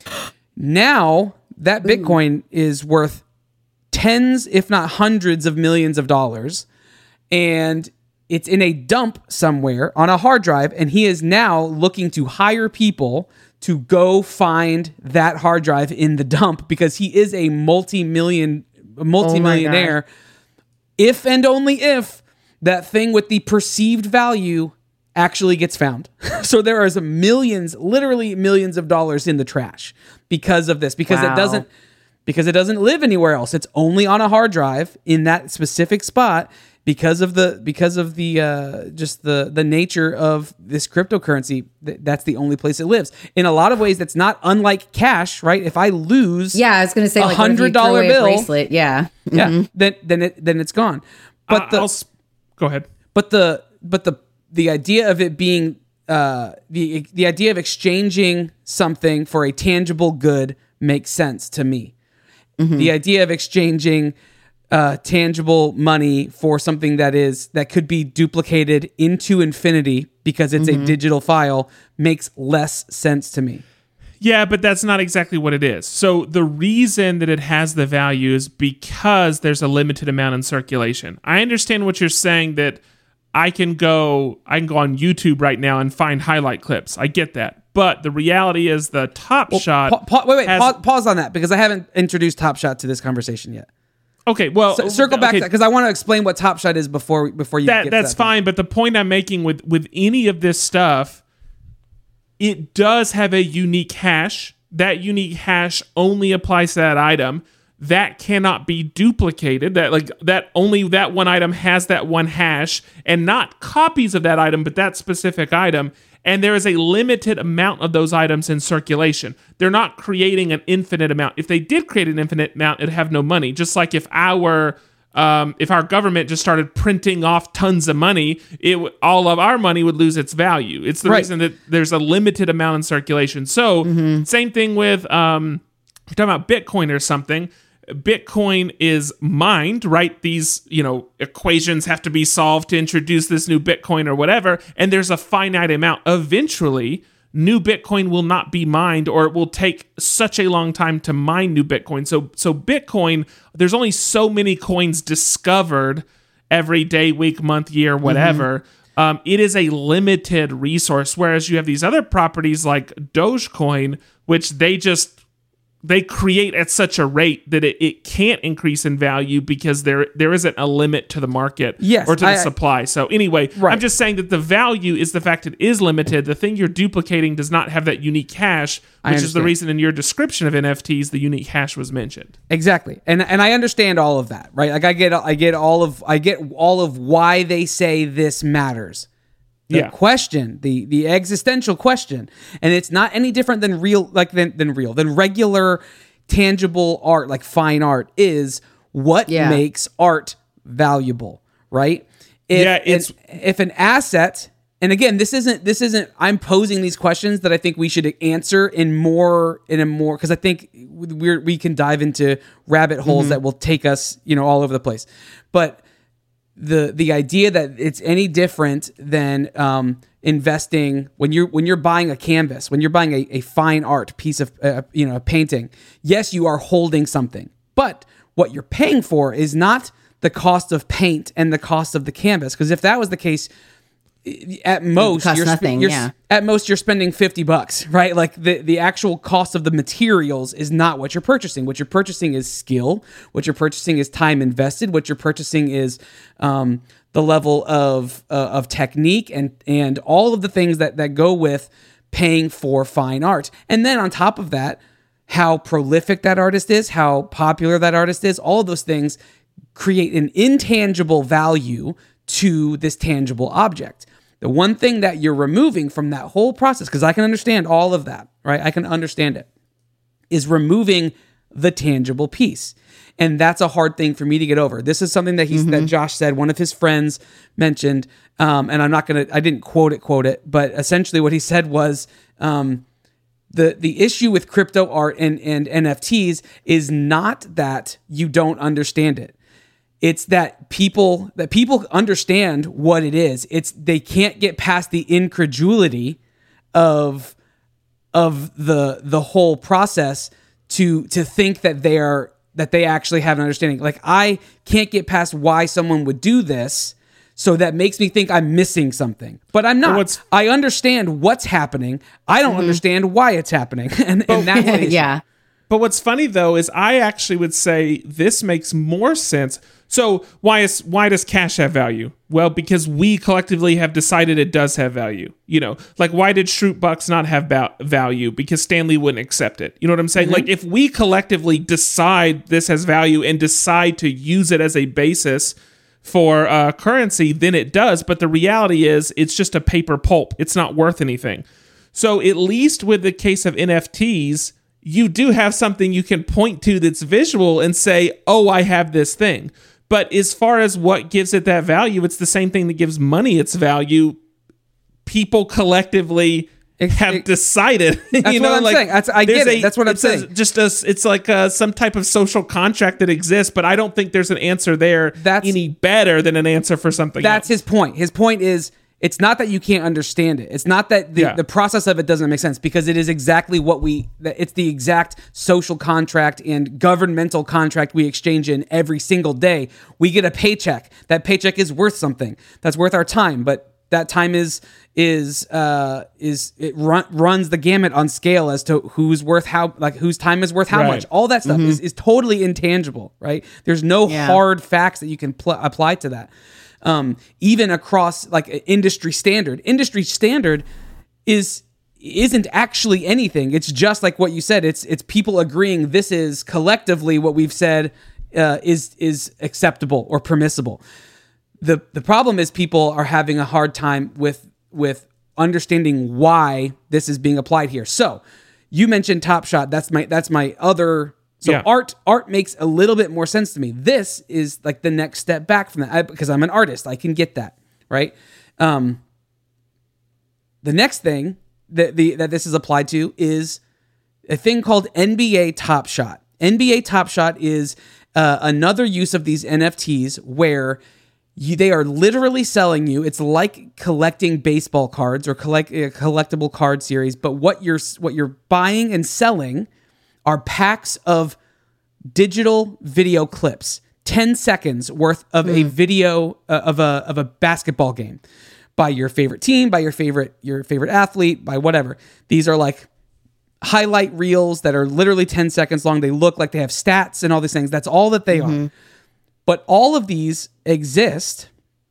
Now that Bitcoin Ooh. is worth tens, if not hundreds of millions of dollars, and it's in a dump somewhere on a hard drive, and he is now looking to hire people to go find that hard drive in the dump because he is a multi-million, multi-millionaire. Oh if and only if that thing with the perceived value actually gets found. So there is millions, literally millions of dollars in the trash because of this, because wow. it doesn't, because it doesn't live anywhere else. It's only on a hard drive in that specific spot. Because of the because of the uh, just the the nature of this cryptocurrency, th- that's the only place it lives. In a lot of ways, that's not unlike cash, right? If I lose,
yeah, I was going to say
a
like
hundred dollar bill,
bracelet, yeah, mm-hmm.
yeah, then then it then it's gone. But
uh,
the
I'll, go ahead.
But the but the the idea of it being uh, the the idea of exchanging something for a tangible good makes sense to me. Mm-hmm. The idea of exchanging Uh, tangible money for something that is that could be duplicated into infinity because it's mm-hmm. a digital file makes less sense to me.
Yeah, but that's not exactly what it is. So the reason that it has the value is because there's a limited amount in circulation. I understand what you're saying, that I can go I can go on YouTube right now and find highlight clips. I get that. But the reality is the Top well, Shot
pa- pa- wait, wait,
has,
pause, pause on that because I haven't introduced Top Shot to this conversation yet.
Okay, well,
so, circle back
okay.
because I want to explain what Top Shot is before before you.
That,
get
that's
to that
fine,
thing.
But the point I'm making with with any of this stuff, it does have a unique hash. That unique hash only applies to that item. That cannot be duplicated. That like that only that one item has that one hash, and not copies of that item, but that specific item. And there is a limited amount of those items in circulation. They're not creating an infinite amount. If they did create an infinite amount, it'd have no money. Just like if our um, if our government just started printing off tons of money, it w- all of our money would lose its value. It's the
right.
reason that there's a limited amount in circulation. So mm-hmm. same thing with um, if you're talking about Bitcoin or something. Bitcoin is mined, right? These, you know, equations have to be solved to introduce this new Bitcoin or whatever, and there's a finite amount. Eventually, new Bitcoin will not be mined, or it will take such a long time to mine new Bitcoin. So, so Bitcoin, there's only so many coins discovered every day, week, month, year, whatever. Mm-hmm. Um, it is a limited resource, whereas you have these other properties like Dogecoin, which they just they create at such a rate that it, it can't increase in value because there there isn't a limit to the market
yes,
or to the
I,
supply. So anyway,
right.
I'm just saying that the value is the fact it is limited. The thing you're duplicating does not have that unique hash, which is the reason in your description of N F Ts, the unique hash was mentioned.
Exactly. And and I understand all of that, right? Like I get I get all of I get all of why they say this matters. The
yeah.
question, the the existential question, and it's not any different than real, like than than real, than regular, tangible art, like fine art, is what
yeah.
makes art valuable, right? If,
yeah, it's
an, if an asset, and again, this isn't this isn't. I'm posing these questions that I think we should answer in more in a more because I think we're we can dive into rabbit holes mm-hmm. that will take us, you know, all over the place, but. The the idea that it's any different than um, investing when you're when you're buying a canvas, when you're buying a, a fine art piece of uh, you know a painting. Yes, you are holding something, but what you're paying for is not the cost of paint and the cost of the canvas. Because if that was the case, at most
you're,
nothing, you're
yeah.
at most you're spending fifty bucks, right? Like the, the actual cost of the materials is not what you're purchasing. What you're purchasing is skill. What you're purchasing is time invested. What you're purchasing is um, the level of uh, of technique and and all of the things that that go with paying for fine art. And then on top of that, how prolific that artist is, how popular that artist is, all of those things create an intangible value to this tangible object. The one thing that you're removing from that whole process, because I can understand all of that, right? I can understand it, is removing the tangible piece. And that's a hard thing for me to get over. This is something that he's mm-hmm. that Josh said, one of his friends mentioned, um, and I'm not going to, I didn't quote it, quote it, but essentially what he said was, um, the the issue with crypto art and, and N F Ts is not that you don't understand it. It's that people that people understand what it is. It's they can't get past the incredulity of of the the whole process to to think that they are that they actually have an understanding. Like, I can't get past why someone would do this, so that makes me think I'm missing something. But I'm not. I understand what's happening. I don't mm-hmm. understand why it's happening. and, and that's the issue.
Yeah.
But what's funny, though, is I actually would say this makes more sense. So why is why does cash have value? Well, because we collectively have decided it does have value. You know, like, why did Shroot Bucks not have ba- value? Because Stanley wouldn't accept it. You know what I'm saying? Mm-hmm. Like, if we collectively decide this has value and decide to use it as a basis for uh, currency, then it does. But the reality is it's just a paper pulp. It's not worth anything. So at least with the case of N F Ts, you do have something you can point to that's visual and say, oh, I have this thing. But as far as what gives it that value, it's the same thing that gives money its value. People collectively it, have it, decided.
That's
you know,
what I'm
like,
saying. That's, I get it. A, that's what I'm saying.
Just a, it's like a, some type of social contract that exists, but I don't think there's an answer there that's, any better than an answer for something
That's
else.
his point. His point is, it's not that you can't understand it. It's not that the, yeah. the process of it doesn't make sense, because it is exactly what we, it's the exact social contract and governmental contract we exchange in every single day. We get a paycheck. That paycheck is worth something. That's worth our time, but that time is, is, uh, is, it run, runs the gamut on scale as to who's worth how, like whose time is worth how right. much. All that stuff mm-hmm. is, is totally intangible, right? There's no yeah. hard facts that you can pl- apply to that. Um, even across like industry standard, industry standard is isn't actually anything. It's just like what you said. It's it's people agreeing this is collectively what we've said uh, is is acceptable or permissible. the The problem is people are having a hard time with with understanding why this is being applied here. So you mentioned Top Shot. That's my that's my other. So yeah. art art makes a little bit more sense to me. This is like the next step back from that I, because I'm an artist. I can get that, right? Um, the next thing that the that this is applied to is a thing called N B A Top Shot. N B A Top Shot is uh, another use of these N F Ts where you, they are literally selling you. It's like collecting baseball cards or collect a collectible card series, but what you're what you're buying and selling are packs of digital video clips, ten seconds worth of mm. a video uh, of a of a basketball game by your favorite team, by your favorite your favorite athlete, by whatever. These are like highlight reels that are literally ten seconds long. They look like they have stats and all these things. That's all that they mm-hmm. are. But all of these exist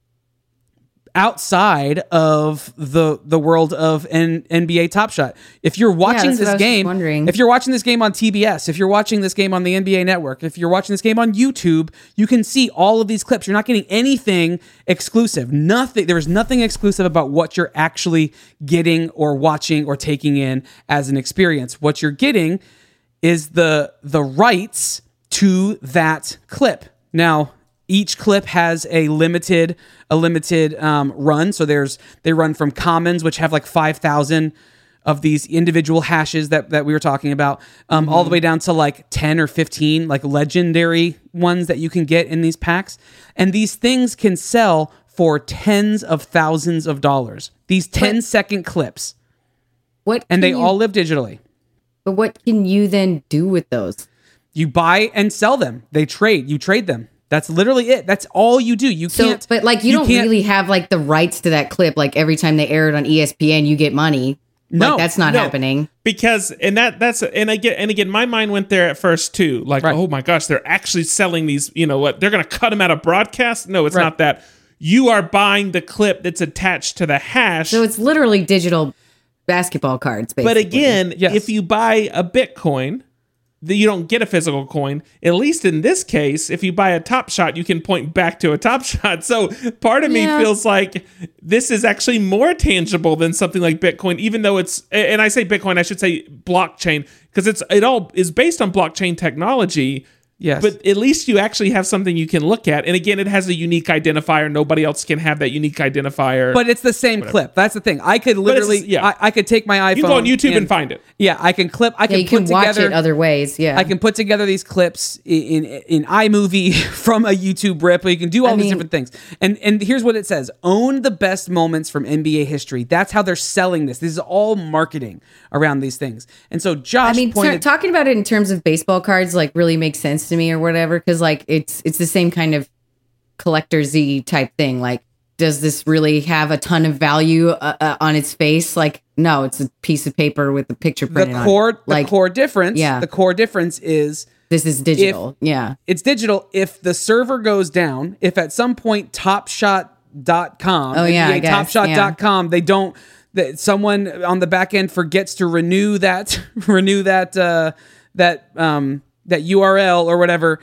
outside of the the world of N- NBA Top Shot. If you're watching yeah, this game, if you're watching this game on T B S, if you're watching this game on the N B A Network, if you're watching this game on YouTube, you can see all of these clips. You're not getting anything exclusive. Nothing. There is nothing exclusive about what you're actually getting or watching or taking in as an experience. What you're getting is the the rights to that clip. Now, each clip has a limited a limited um, run. So there's they run from commons, which have like five thousand of these individual hashes that, that we were talking about, um, mm-hmm. all the way down to like ten or fifteen like legendary ones that you can get in these packs. And these things can sell for tens of thousands of dollars. These ten what, second clips.
What
and they
you,
all live digitally.
But what can you then do with those?
You buy and sell them. They trade. You trade them. That's literally it. That's all you do. You
so,
can't.
But like, you, you don't really have like the rights to that clip. Like every time they air it on E S P N, you get money.
No,
like, that's not
no,
happening.
Because and that that's and I get and again, my mind went there at first too. Like, right. oh my gosh, they're actually selling these. You know what? They're going to cut them out of broadcast. No, it's right. not that. You are buying the clip that's attached to the hash.
So it's literally digital basketball cards. Basically.
But again, yes. if you buy a Bitcoin, that you don't get a physical coin. At least in this case, if you buy a Top Shot, you can point back to a Top Shot. So part of
Yeah.
me feels like this is actually more tangible than something like Bitcoin, even though it's, and I say Bitcoin, I should say blockchain, because it's it all is based on blockchain technology.
Yes.
But at least you actually have something you can look at. And again, it has a unique identifier. Nobody else can have that unique identifier.
But it's the same clip. That's the thing. I could
it's-
literally,
yeah.
I, I could take my iPhone.
you can go on YouTube and, find it.
Yeah, I can clip. I
Yeah,
can
you
put
can watch
together.
it other ways. Yeah.
I can put together these clips in in, in iMovie from a YouTube rip. You can do all
I
these
mean-
different things. And and here's what it says: own the best moments from N B A history. That's how they're selling this. This is all marketing around these things. And so Josh
I mean,
pointed.
t- talking about it in terms of baseball cards, like, really makes sense to me or whatever, because like it's it's the same kind of collector-y type thing. Like, does this really have a ton of value uh, uh, on its face? Like, no, it's a piece of paper with a picture
the
printed on
core,
it.
the
Like,
core difference.
Yeah.
The core difference is
this is digital. yeah.
it's digital. If the server goes down, if at some point Top Shot dot com,
Oh, yeah, I guess,
Top Shot dot com, they don't, that someone on the back end forgets to renew that, renew that, uh, that, um, that U R L or whatever,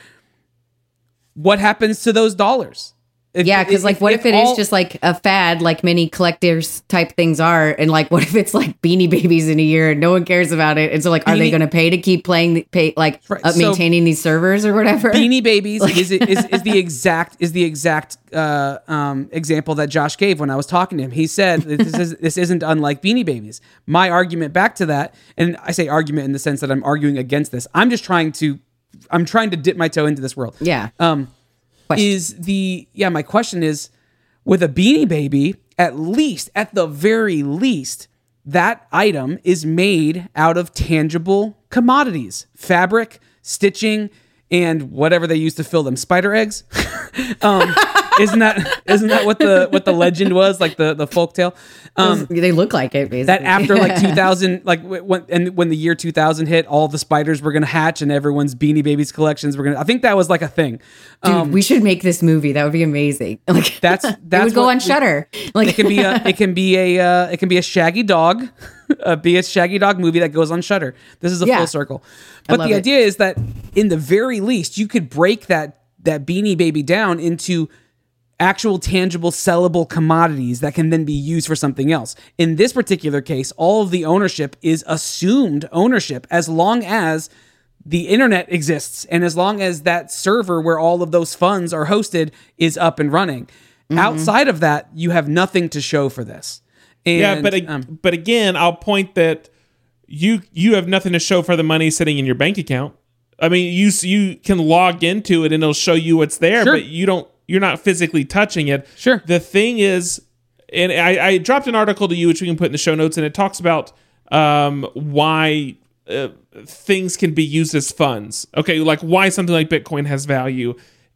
what happens to those dollars? If-
Yeah, because like, what if, it is
all-
just like a fad, like many collectors type things are, and like, what if it's like Beanie Babies in a year and no one cares about it? And so, like, are they
Beanie-
going to pay to keep playing, the, pay like
Right,
uh,
so-
maintaining these servers or whatever?
Beanie Babies is, is is the exact is the exact uh, um, example that Josh gave when I was talking to him. He said that this is this isn't unlike Beanie Babies. My argument back to that, and I say argument in the sense that I'm arguing against this. I'm just trying to I'm trying to dip my toe into this world.
Yeah.
Um,
Question.
is the yeah? My question is, with a Beanie Baby, at least at the very least, that item is made out of tangible commodities, fabric, stitching, and whatever they use to fill them, spider eggs. um, isn't that isn't that what the what the legend was, like the the folktale? Um,
They look like it, basically.
that after like two thousand, like w- when and when the year two thousand hit, all the spiders were gonna hatch and everyone's Beanie Babies collections were gonna. I think that was like a thing.
Dude, we should make this movie. That would be amazing. Like,
That's
it
that's
would go
what
on
we-
Shudder. Like,
It can be a it can be a uh, it can be a Shaggy Dog, uh, be a Shaggy Dog movie that goes on Shudder. This is a
Yeah.
full circle.
I
But
love
the
it.
idea is that in the very least, you could break that that Beanie Baby down into actual tangible sellable commodities that can then be used for something else. In this particular case, all of the ownership is assumed ownership as long as the internet exists and as long as that server where all of those funds are hosted is up and running.
Mm-hmm.
Outside of that, you have nothing to show for this. And,
Yeah, but ag-
um,
but again, I'll point that you you have nothing to show for the money sitting in your bank account. I mean, you s- you can log into it and it'll show you what's there,
Sure.
but you don't. You're not physically touching it.
Sure.
The thing is, and I, I dropped an article to you, which we can put in the show notes, and it talks about um, why uh, things can be used as funds. Okay, like why something like Bitcoin has value.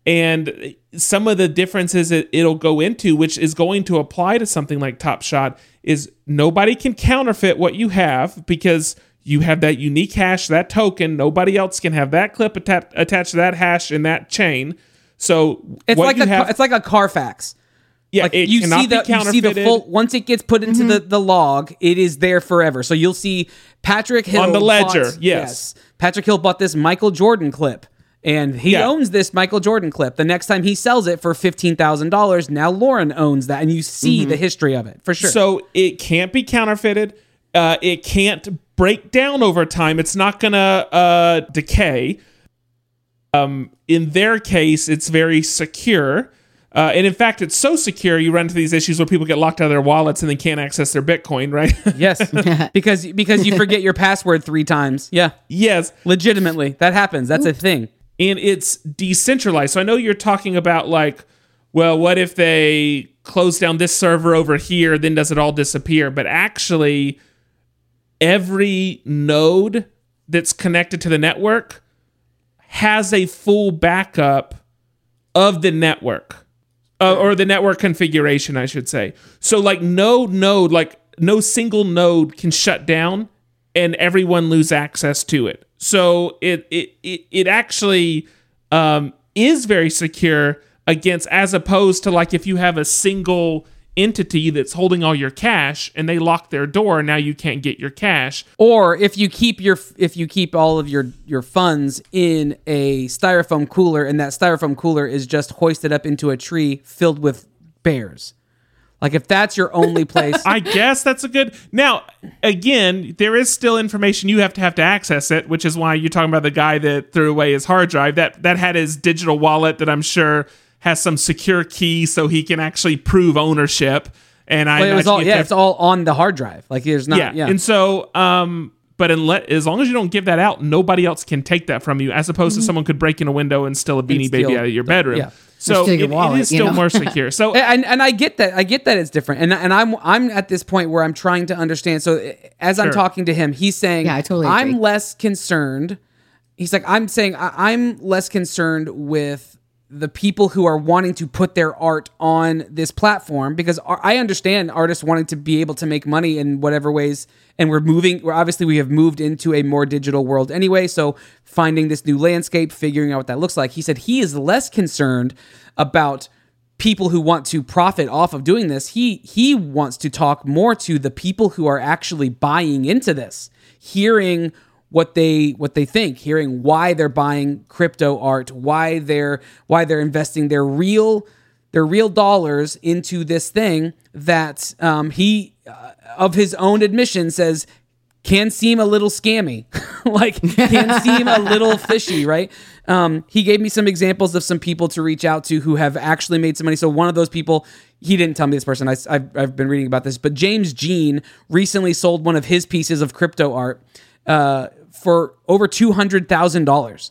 And some of the differences it, it'll go into, which is going to apply to something like Top Shot, is nobody can counterfeit what you have because you have that unique hash, that token. Nobody else can have that clip atta- attached to that hash in that chain. So
it's
what
like
you
a
have,
it's like a Carfax.
yeah,
Like
it
you
cannot
see the
be
you see the
counterfeited.
full once it gets put into the, the log, it is there forever. So you'll see Patrick Hill
On the ledger,
bought-
yes.
Patrick Hill bought this Michael Jordan clip, and he
Yeah.
owns this Michael Jordan clip. The next time he sells it for fifteen thousand dollars, now Lauren owns that, and you see the history of it for sure.
So it can't be counterfeited. Uh, it can't break down over time. It's not gonna uh, decay. Um, in their case, it's very secure. Uh, and in fact, it's so secure, you run into these issues where people get locked out of their wallets and they can't access their Bitcoin, right?
yes, because because you forget your password three times. Yeah,
Yes.
legitimately, that happens. That's a thing.
And it's decentralized. So I know you're talking about like, well, what if they close down this server over here, then does it all disappear? But actually, every node that's connected to the network has a full backup of the network, uh, or the network configuration, I should say. So like no node, like no single node can shut down and everyone lose access to it. So it it it, it actually um, is very secure against, as opposed to like if you have a single entity that's holding all your cash, and they lock their door, and now you can't get your cash.
Or if you keep your if you keep all of your your funds in a styrofoam cooler, and that styrofoam cooler is just hoisted up into a tree filled with bears. Like, if that's your only place.
I guess that's a good... Now, again, there is still information you have to have to access it, which is why you're talking about the guy that threw away his hard drive. That that had his digital wallet that I'm sure has some secure key so he can actually prove ownership. And I
well, it was all, yeah,
have,
it's all on the hard drive. Like, there's not...
Yeah,
yeah.
and so... um. But unless, as long as you don't give that out, nobody else can take that from you, as opposed mm-hmm. to someone could break in a window and steal a Beanie
steal,
Baby out of your bedroom.
Yeah.
So it,
wallet,
it is still
you know?
more secure. So
and and I get that. I get that it's different. And and I'm I'm at this point where I'm trying to understand. So as I'm
Sure.
talking to him, he's saying,
Yeah, I totally
I'm
agree.
less concerned. He's like, I'm saying I, I'm less concerned with the people who are wanting to put their art on this platform, because I understand artists wanting to be able to make money in whatever ways, and we're moving, we're obviously we have moved into a more digital world anyway, so finding this new landscape, figuring out what that looks like. He said he is less concerned about people who want to profit off of doing this. He he wants to talk more to the people who are actually buying into this, hearing what they what they think, hearing why they're buying crypto art, why they're why they're investing their real their real dollars into this thing that um, he, uh, of his own admission, says can seem a little scammy, like can seem a little fishy, right? Um, he gave me some examples of some people to reach out to who have actually made some money. So one of those people, he didn't tell me this person. I, I've, I've been reading about this, but James Jean recently sold one of his pieces of crypto art uh, for over two hundred thousand dollars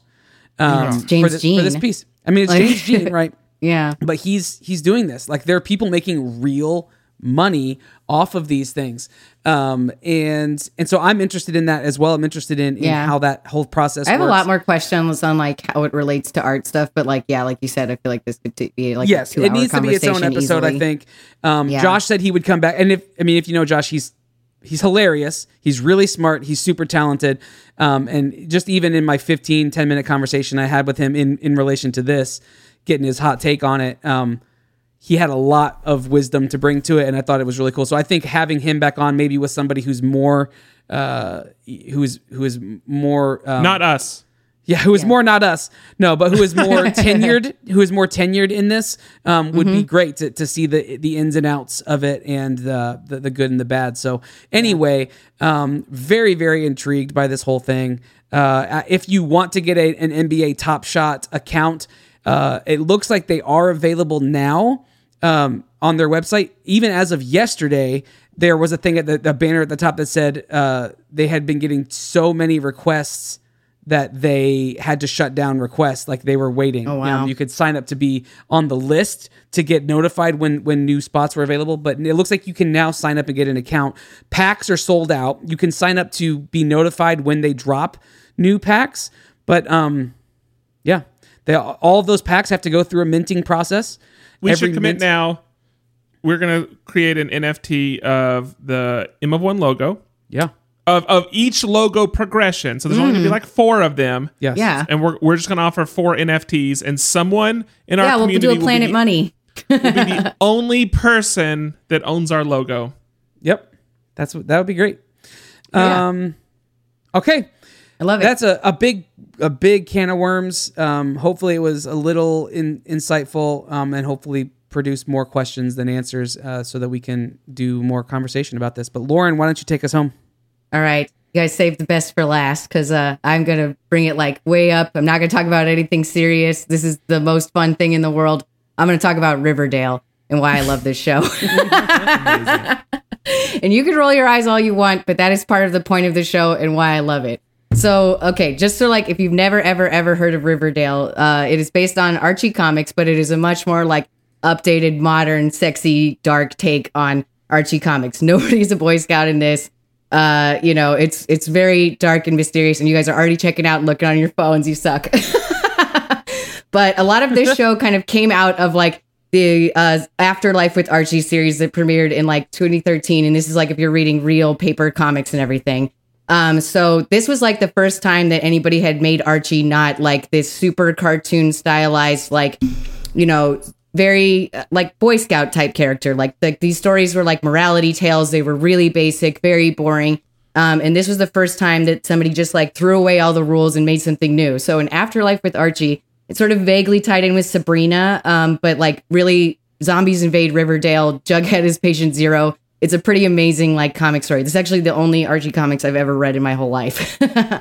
um,
James
for, this,
Jean.
for this piece. I mean, it's
Like-
James Jean, right?
Yeah.
But he's he's doing this. Like, there are people making real money off of these things, um, and and so I'm interested in that as well. I'm interested in, in
Yeah.
how that whole process.
I have
works.
a lot more questions on like how it relates to art stuff, but like, yeah, like you said, I feel like this could t- be like
Yes,
a two-hour
it needs to be its own
conversation
episode.
easily.
I think. Um,
Yeah.
Josh said he would come back, and if I mean, if you know Josh, he's he's hilarious. He's really smart. He's super talented. Um, and just even in my fifteen, ten minute conversation I had with him in in relation to this, getting his hot take on it. Um, he had a lot of wisdom to bring to it, and I thought it was really cool. So I think having him back on, maybe with somebody who's more, uh, who is who is more um,
Not us.
yeah, who is more not us, no, but who is more tenured, who is more tenured in this, um, would be great to, to see the the ins and outs of it and the the, the good and the bad. So anyway, um, very very intrigued by this whole thing. Uh, if you want to get a, an N B A Top Shot account, uh, it looks like they are available now. Um, on their website, even as of yesterday, there was a thing at the, the banner at the top that said uh, they had been getting so many requests that they had to shut down requests. Like, they were waiting.
Oh, wow.
Um, you could sign up to be on the list to get notified when when new spots were available. But it looks like you can now sign up and get an account. Packs are sold out. You can sign up to be notified when they drop new packs. But um, yeah, they, all of those packs have to go through a minting process.
We
Every
should commit
mint-
now. We're going to create an N F T of the M of One logo,
Yeah.
of of each logo progression. So there's only going to be like four of them.
Yes.
Yeah.
And we're, we're just going to offer four N F Ts, and someone in our
Yeah, we'll
community
do a
will
Planet
be,
Money.
will be the only person that owns our logo.
Yep. That's what that would be great.
Yeah.
Um, okay.
I love it.
That's a, a big a big can of worms. Um, hopefully it was a little in, insightful, um, and hopefully produce more questions than answers, uh, so that we can do more conversation about this. But Lauren, why don't you take us home?
All right. You guys saved the best for last, because uh, I'm going to bring it like way up. I'm not going to talk about anything serious. This is the most fun thing in the world. I'm going to talk about Riverdale and why I love this show. And you can roll your eyes all you want, but that is part of the point of the show and why I love it. So, okay, just so like if you've never, ever, ever heard of Riverdale, uh, it is based on Archie comics, but it is a much more like updated, modern, sexy, dark take on Archie comics. Nobody's a Boy Scout in this. Uh, you know, it's it's very dark and mysterious, and you guys are already checking out and looking on your phones. You suck. But a lot of this show kind of came out of like the uh, Afterlife with Archie series that premiered in like twenty thirteen. And this is like if you're reading real paper comics and everything. Um, so this was like the first time that anybody had made Archie not like this super cartoon stylized, like, you know, very uh, like Boy Scout type character. Like the, these stories were like morality tales. They were really basic, very boring. Um, and this was the first time that somebody just like threw away all the rules and made something new. So in Afterlife with Archie, it's sort of vaguely tied in with Sabrina, um, but like really zombies invade Riverdale. Jughead is patient zero. It's a pretty amazing like comic story. This is actually the only Archie comics I've ever read in my whole life.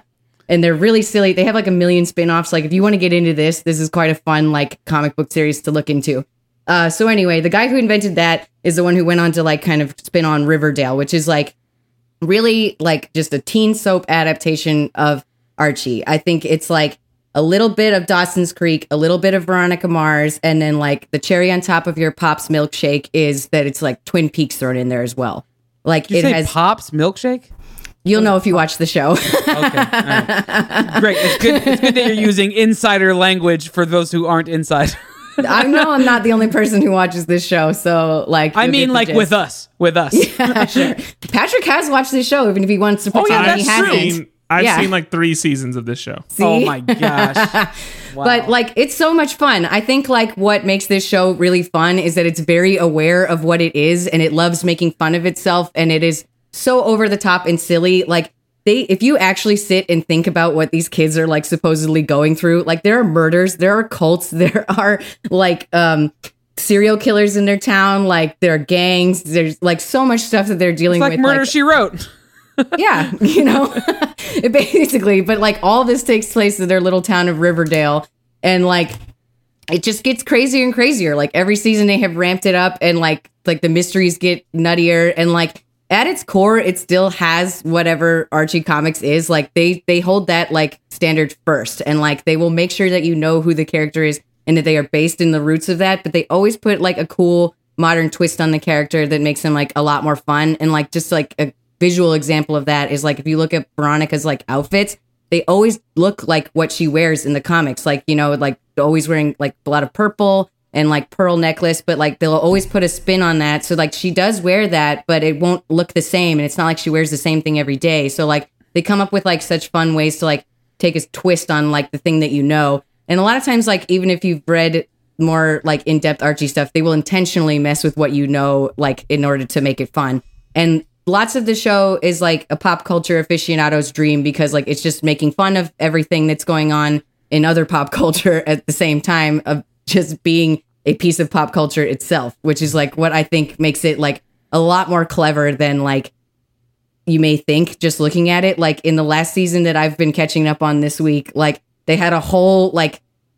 And they're really silly. They have like a million spin-offs. Like if you want to get into this, this is quite a fun like comic book series to look into. Uh, so anyway, the guy who invented that is the one who went on to like kind of spin on Riverdale, which is like really like just a teen soap adaptation of Archie. I think it's like a little bit of Dawson's Creek, a little bit of Veronica Mars, and then like the cherry on top of your Pop's milkshake is that it's like Twin Peaks thrown in there as well. Like
Did you
it
say
has
Pop's milkshake.
You'll know if you watch the show.
Okay, all right. Great. It's good. It's good that you're using insider language for those who aren't inside.
I know I'm not the only person who watches this show, so like
I
you'll
mean,
get the
like
gist.
with us, with us.
Yeah, sure. Patrick has watched this show, even if he wants to
Oh, yeah,
pretend that he
that's true.
hasn't.
Seen, I've
Yeah.
seen like three seasons of this show.
See?
Oh my gosh. Wow.
But like it's so much fun. I think like what makes this show really fun is that it's very aware of what it is and it loves making fun of itself, and it is so over the top and silly. Like they if you actually sit and think about what these kids are like supposedly going through, like there are murders, there are cults, there are like um serial killers in their town, like there are gangs, there's like so much stuff that they're dealing
it's like
with.
Murder
like,
She Wrote.
yeah, you know, it basically, but like all this takes place in their little town of Riverdale, and like it just gets crazier and crazier. Like every season they have ramped it up, and like like the mysteries get nuttier, and like at its core it still has whatever Archie Comics is. Like they they hold that like standard first, and like they will make sure that you know who the character is and that they are based in the roots of that, but they always put like a cool modern twist on the character that makes them like a lot more fun. And like just like a visual example of that is like if you look at Veronica's like outfits, they always look like what she wears in the comics. Like, you know, like always wearing like a lot of purple and like pearl necklace, but like they'll always put a spin on that. So like she does wear that, but it won't look the same. And it's not like she wears the same thing every day. So like they come up with like such fun ways to like take a twist on like the thing that you know. And a lot of times, like even if you've read more like in-depth Archie stuff, they will intentionally mess with what you know, like in order to make it fun. And lots of the show is like a pop culture aficionado's dream because like it's just making fun of everything that's going on in other pop culture at the same time of just being a piece of pop culture itself, which is like what I think makes it like a lot more clever than like you may think just looking at it. Like in the last season that I've been catching up on this week, like they had a whole like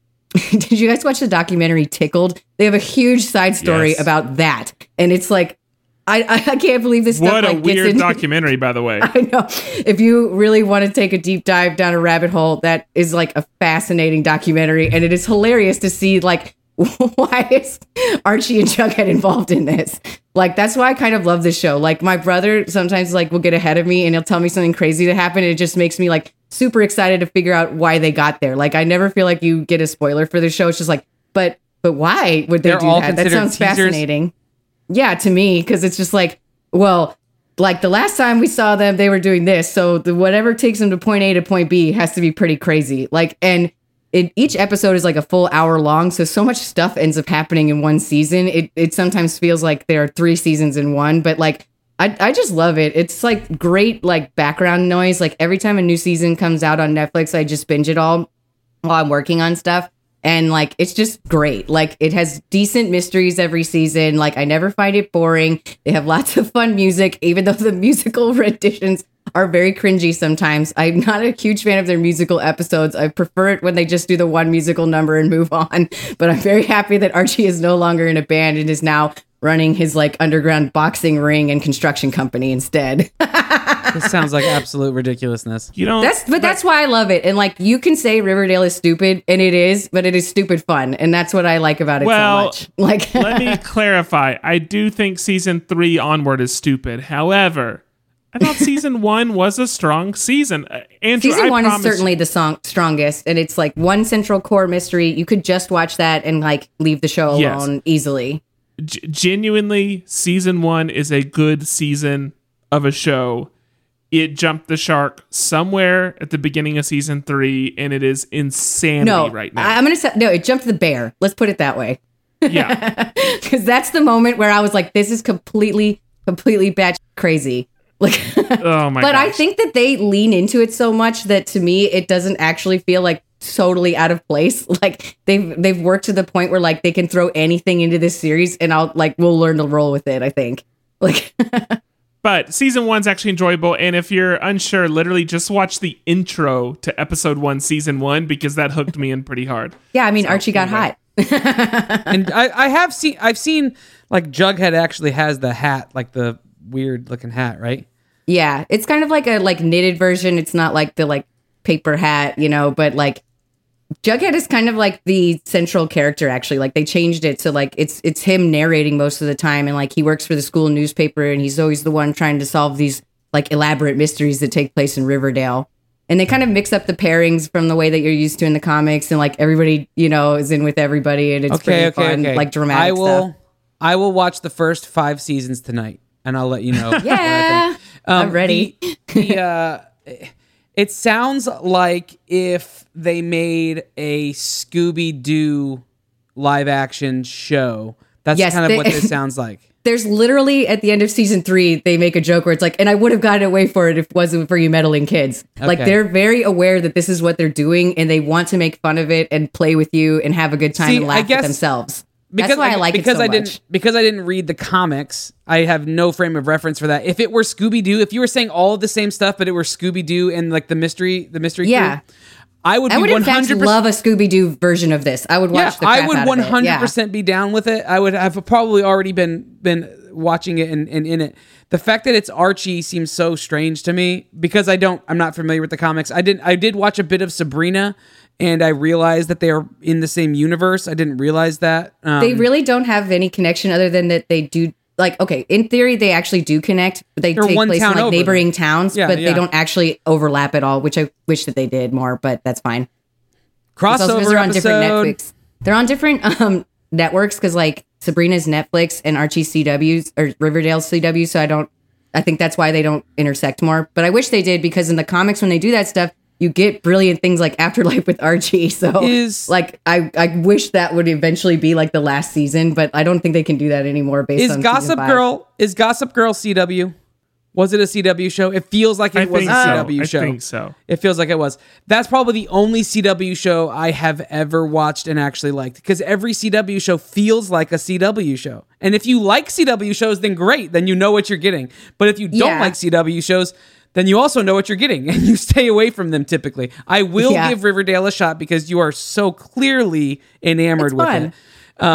did you guys watch the documentary Tickled? They have a huge side story
Yes.
about that. And it's like, I, I can't believe this stuff
What
like
a
gets
weird
into-
documentary, by the way.
I know. If you really want to take a deep dive down a rabbit hole, that is like a fascinating documentary. And it is hilarious to see like, why is Archie and Jughead involved in this? Like, that's why I kind of love this show. Like my brother sometimes like will get ahead of me and he'll tell me something crazy to happen. And it just makes me like super excited to figure out why they got there. Like I never feel like you get a spoiler for the show. It's just like, but, but why would they
They're
do
all
that? That
considered
sounds
teasers?
fascinating. Yeah, to me, because it's just like, well, like the last time we saw them, they were doing this. So the whatever takes them to point A to point B has to be pretty crazy. Like, and it, each episode is like a full hour long. So, so much stuff ends up happening in one season. It it sometimes feels like there are three seasons in one, but like, I, I just love it. It's like great, like background noise. Like every time a new season comes out on Netflix, I just binge it all while I'm working on stuff. And like, it's just great. Like it has decent mysteries every season. Like I never find it boring. They have lots of fun music, even though the musical renditions are very cringy sometimes. I'm not a huge fan of their musical episodes. I prefer it when they just do the one musical number and move on. But I'm very happy that Archie is no longer in a band and is now running his like underground boxing ring and construction company instead.
This sounds like absolute ridiculousness.
You know,
That's but that's why I love it. And like you can say Riverdale is stupid, and it is, but it is stupid fun, and that's what I like about it
Well,
so much. Like
let me clarify. I do think season three onward is stupid. However, I thought season one was a strong season. Uh, Andrew,
season
I
one is
promise-
certainly the song strongest, and it's like one central core mystery. You could just watch that and like leave the show
Yes.
alone easily.
G- genuinely, season one is a good season of a show. It jumped the shark somewhere at the beginning of season three, and it is insanity
No,
right now.
I, I'm gonna say no. It jumped the bear. Let's put it that way.
Yeah.
Because that's the moment where I was like, this is completely, completely bad crazy. Like,
Oh my
but
gosh.
I think that they lean into it so much that to me, it doesn't actually feel like totally out of place. Like they've they've worked to the point where like they can throw anything into this series and I'll like we'll learn to roll with it, I think. Like
But season one's actually enjoyable, and if you're unsure, literally just watch the intro to episode one, season one, because that hooked me in pretty hard.
yeah, I mean Archie got
anyway.
hot.
And I, I have seen, I've seen like Jughead actually has the hat, like the weird looking hat, right?
Yeah, it's kind of like a like knitted version. It's not like the like paper hat, you know, but like Jughead is kind of like the central character actually. Like they changed it so like it's it's him narrating most of the time and like he works for the school newspaper and he's always the one trying to solve these like elaborate mysteries that take place in Riverdale. And they kind of mix up the pairings from the way that you're used to in the comics and like everybody, you know, is in with everybody and it's
Okay,
pretty
okay,
fun,
okay.
like dramatic
I will,
stuff.
I will watch the first five seasons tonight, and I'll let you know. what I
Yeah.
think. Um,
I'm ready.
The, the, uh, it sounds like if they made a Scooby-Doo live action show. That's
Yes,
kind of
they-
what this sounds like.
There's literally at the end of season three, they make a joke where it's like, and I would have gotten away for it if it wasn't for you meddling kids. Like
Okay.
they're very aware that this is what they're doing and they want to make fun of it and play with you and have a good time
See,
and
I
laugh
guess-
at themselves.
Because
That's why I, like
because
it so
I didn't
much.
because I didn't read the comics. I have no frame of reference for that. If it were Scooby Doo, if you were saying all of the same stuff, but it were Scooby Doo and like the mystery, the mystery,
Yeah.
crew, I would
I
be
would
one
in fact
hundred percent.
love a Scooby Doo version of this. I would watch
Yeah,
the crap
I would
out
one
of it.
hundred
Yeah.
percent be down with it. I would have probably already been been watching it and, and in it. The fact that it's Archie seems so strange to me because I don't. I'm not familiar with the comics. I didn't. I did watch a bit of Sabrina, and I realized that they are in the same universe. I didn't realize that. Um,
They really don't have any connection other than that they do. Like, okay, in theory, they actually do connect. But they
They're
take
one
place in
town
like
over.
neighboring towns,
Yeah,
but
yeah.
they don't actually overlap at all, which I wish that they did more, but that's fine. It's also because
crossover
they're on different
episode.
Netflix. They're on different um, networks because like Sabrina's Netflix and Archie's C W's or Riverdale's C W. So I don't. I think that's why they don't intersect more. But I wish they did because in the comics when they do that stuff, you get brilliant things like Afterlife with Archie. So
Is-
like I I wish that would eventually be like the last season, but I don't think they can do that anymore. Based
Is
on season
Gossip
five.
Girl is Gossip Girl C W? Was it a C W show? It feels like it
I
was
think
a
so.
C W
I
show.
think so.
It feels like it was. That's probably the only C W show I have ever watched and actually liked because every C W show feels like a C W show. And if you like C W shows, then great. Then you know what you're getting. But if you don't
Yeah.
like C W shows, then you also know what you're getting and you stay away from them typically. I will
Yeah.
give Riverdale a shot because you are so clearly enamored
It's
with
fun.
it.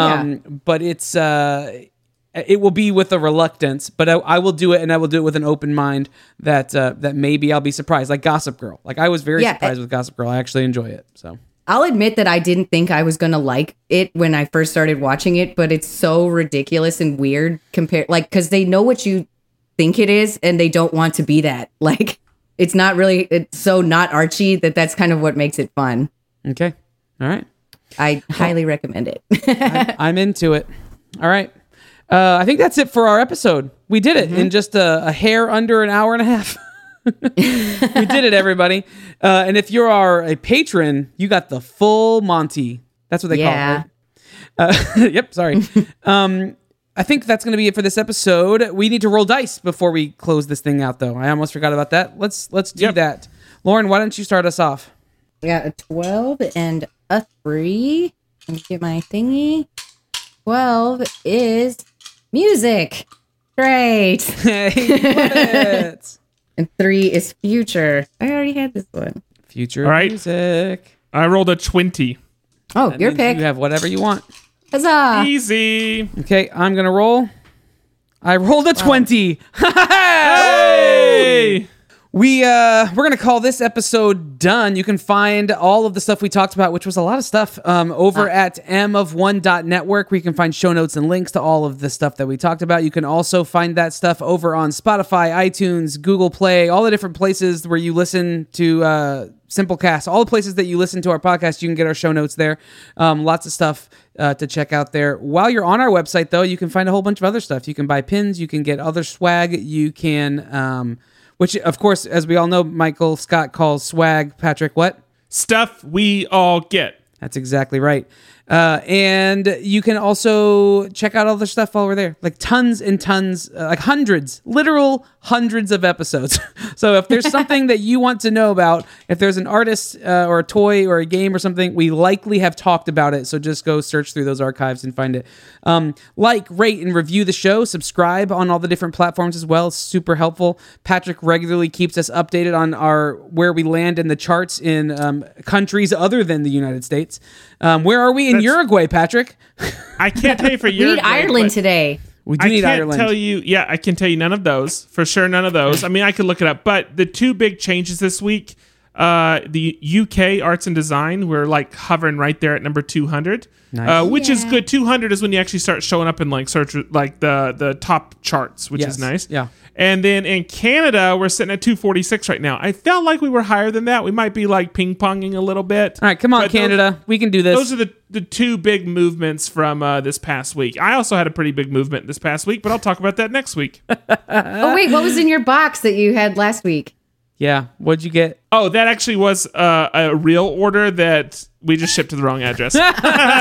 Um, But it's... Uh, it will be with a reluctance, but I, I will do it, and I will do it with an open mind that uh, that maybe I'll be surprised. Like Gossip Girl, like I was very
Yeah,
surprised with Gossip Girl. I actually enjoy it. So
I'll admit that I didn't think I was going to like it when I first started watching it, but it's so ridiculous and weird compared, like, because they know what you think it is and they don't want to be that. Like, it's not really, it's so not Archie that that's kind of what makes it fun.
okay, all right,
I highly recommend it.
I, I'm into it. All right, uh, I think that's it for our episode. We did it in just a, a hair under an hour and a half. We did it, everybody. Uh, and if you are a patron, you got the full Monty. That's what they
Yeah.
call it. Right? Uh, yep, sorry. um, I think that's going to be it for this episode. We need to roll dice before we close this thing out, though. I almost forgot about that. Let's let's do
Yep.
that. Lauren, why don't you start us off?
I got a twelve and a three. Let me get my thingy. twelve is music. Great.
Hey, love it.
And three is future. I already had this one.
Future
All right.
music.
I rolled a twenty.
Oh,
That
your
means
pick.
You have whatever you want.
Huzzah.
Easy.
Okay, I'm gonna roll. I rolled a twenty.
Hey!
We uh we're gonna call this episode done. You can find all of the stuff we talked about, which was a lot of stuff, um, over at m of one dot network, where you can find show notes and links to all of the stuff that we talked about. You can also find that stuff over on Spotify, iTunes, Google Play, all the different places where you listen to uh, Simplecast, all the places that you listen to our podcast. You can get our show notes there. Um, lots of stuff uh, to check out there. While you're on our website, though, you can find a whole bunch of other stuff. You can buy pins. You can get other swag. You can. Um, Which, of course, as we all know, Michael Scott calls swag, Patrick, what?
Stuff we all get.
That's exactly right. Uh, and you can also check out all the stuff while we're there. Like tons and tons, uh, like hundreds, literal hundreds of episodes. So if there's something that you want to know about, if there's an artist uh, or a toy or a game or something, we likely have talked about it. So just go search through those archives and find it. Um, like, rate, and review the show. Subscribe on all the different platforms as well. It's super helpful. Patrick regularly keeps us updated on our where we land in the charts in um, countries other than the United States. Um, where are we in
That's-
Uruguay, Patrick?
I can't tell you for
We
Uruguay.
need Ireland
but
today.
We do
I
need
can't
Ireland.
tell you. Yeah, I can tell you none of those for sure. None of those. I mean, I could look it up. But the two big changes this week, uh, the U K arts and design, we're like hovering right there at number two hundred,
Nice.
uh, which is
Yeah.
good. two hundred is when you actually start showing up in like search, like the the top charts, which
Yes.
is nice.
Yeah.
And then in Canada, we're sitting at two forty-six right now. I felt like we were higher than that. We might be like ping ponging a little bit.
All right, come on,
But those-
Canada. we can do this.
Those are the, the two big movements from uh, this past week. I also had a pretty big movement this past week, but I'll talk about that next week.
Oh wait, what was in your box that you had last week?
yeah. What'd you get?
Oh, that actually was uh, a real order that we just shipped to the wrong address.
So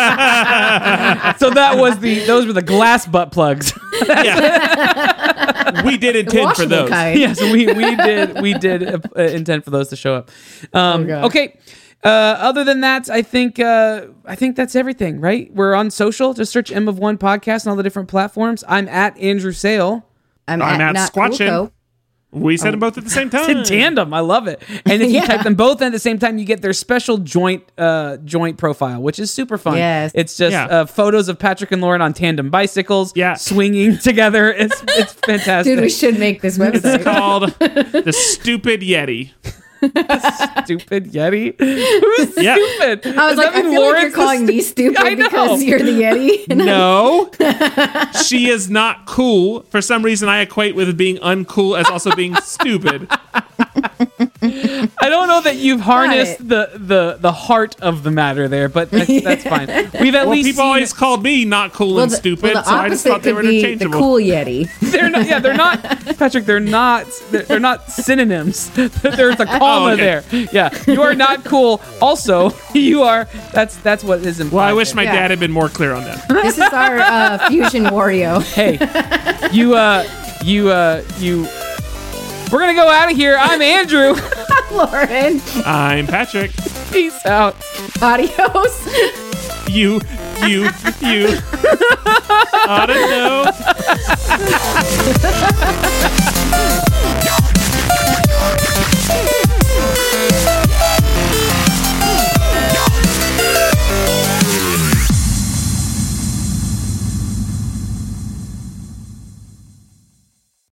that was the. Those were the glass butt plugs.
Yeah. We did intend for
Washable
those.
kind.
Yes, we we did we did uh, uh, intend for those to show up. Um,
Oh, God.
okay. Uh, other than that, I think uh, I think that's everything. Right? We're on social. Just search M of One Podcast on all the different platforms. I'm at Andrew Sale.
I'm,
I'm at
not
Squatchin'.
Coolco.
We said them both at the same time.
In tandem, I love it. And if you
Yeah.
type them both in at the same time, you get their special joint uh, joint profile, which is super fun.
Yes.
It's just
Yeah.
uh, photos of Patrick and Lauren on tandem bicycles,
Yeah.
swinging together. It's it's fantastic.
Dude, we should make this
It's
website.
called The Stupid Yeti.
Stupid Yeti. Who's
Yeah.
stupid?
I was
Does
like,
that
I
mean
feel like
Lauren's
you're
the
calling
stu-
me stupid
I know.
because you're the Yeti. And
No, she is not cool. For some reason, I equate with being uncool as also being stupid.
I don't know that you've harnessed
it.
the, the the heart of the matter there, but that's, that's fine. We've at
Well,
least
people
seen
always called me not cool
well,
and
the,
stupid,
well, the
so I just
opposite
thought they
could
were
be the
interchangeable.
cool Yeti.
they're not. Yeah, they're not. Patrick, they're not. They're, they're not synonyms. There's a comma
Oh, okay.
there. Yeah, you are not cool. Also, you are. That's that's what is implied.
Well, I wish my
Yeah.
dad had been more clear on that.
This is our uh, fusion Wario.
Hey, you uh, you uh, you. We're gonna go out of here. I'm Andrew.
Lauren,
I'm Patrick.
Peace out.
adios.
You, you, you. I don't know.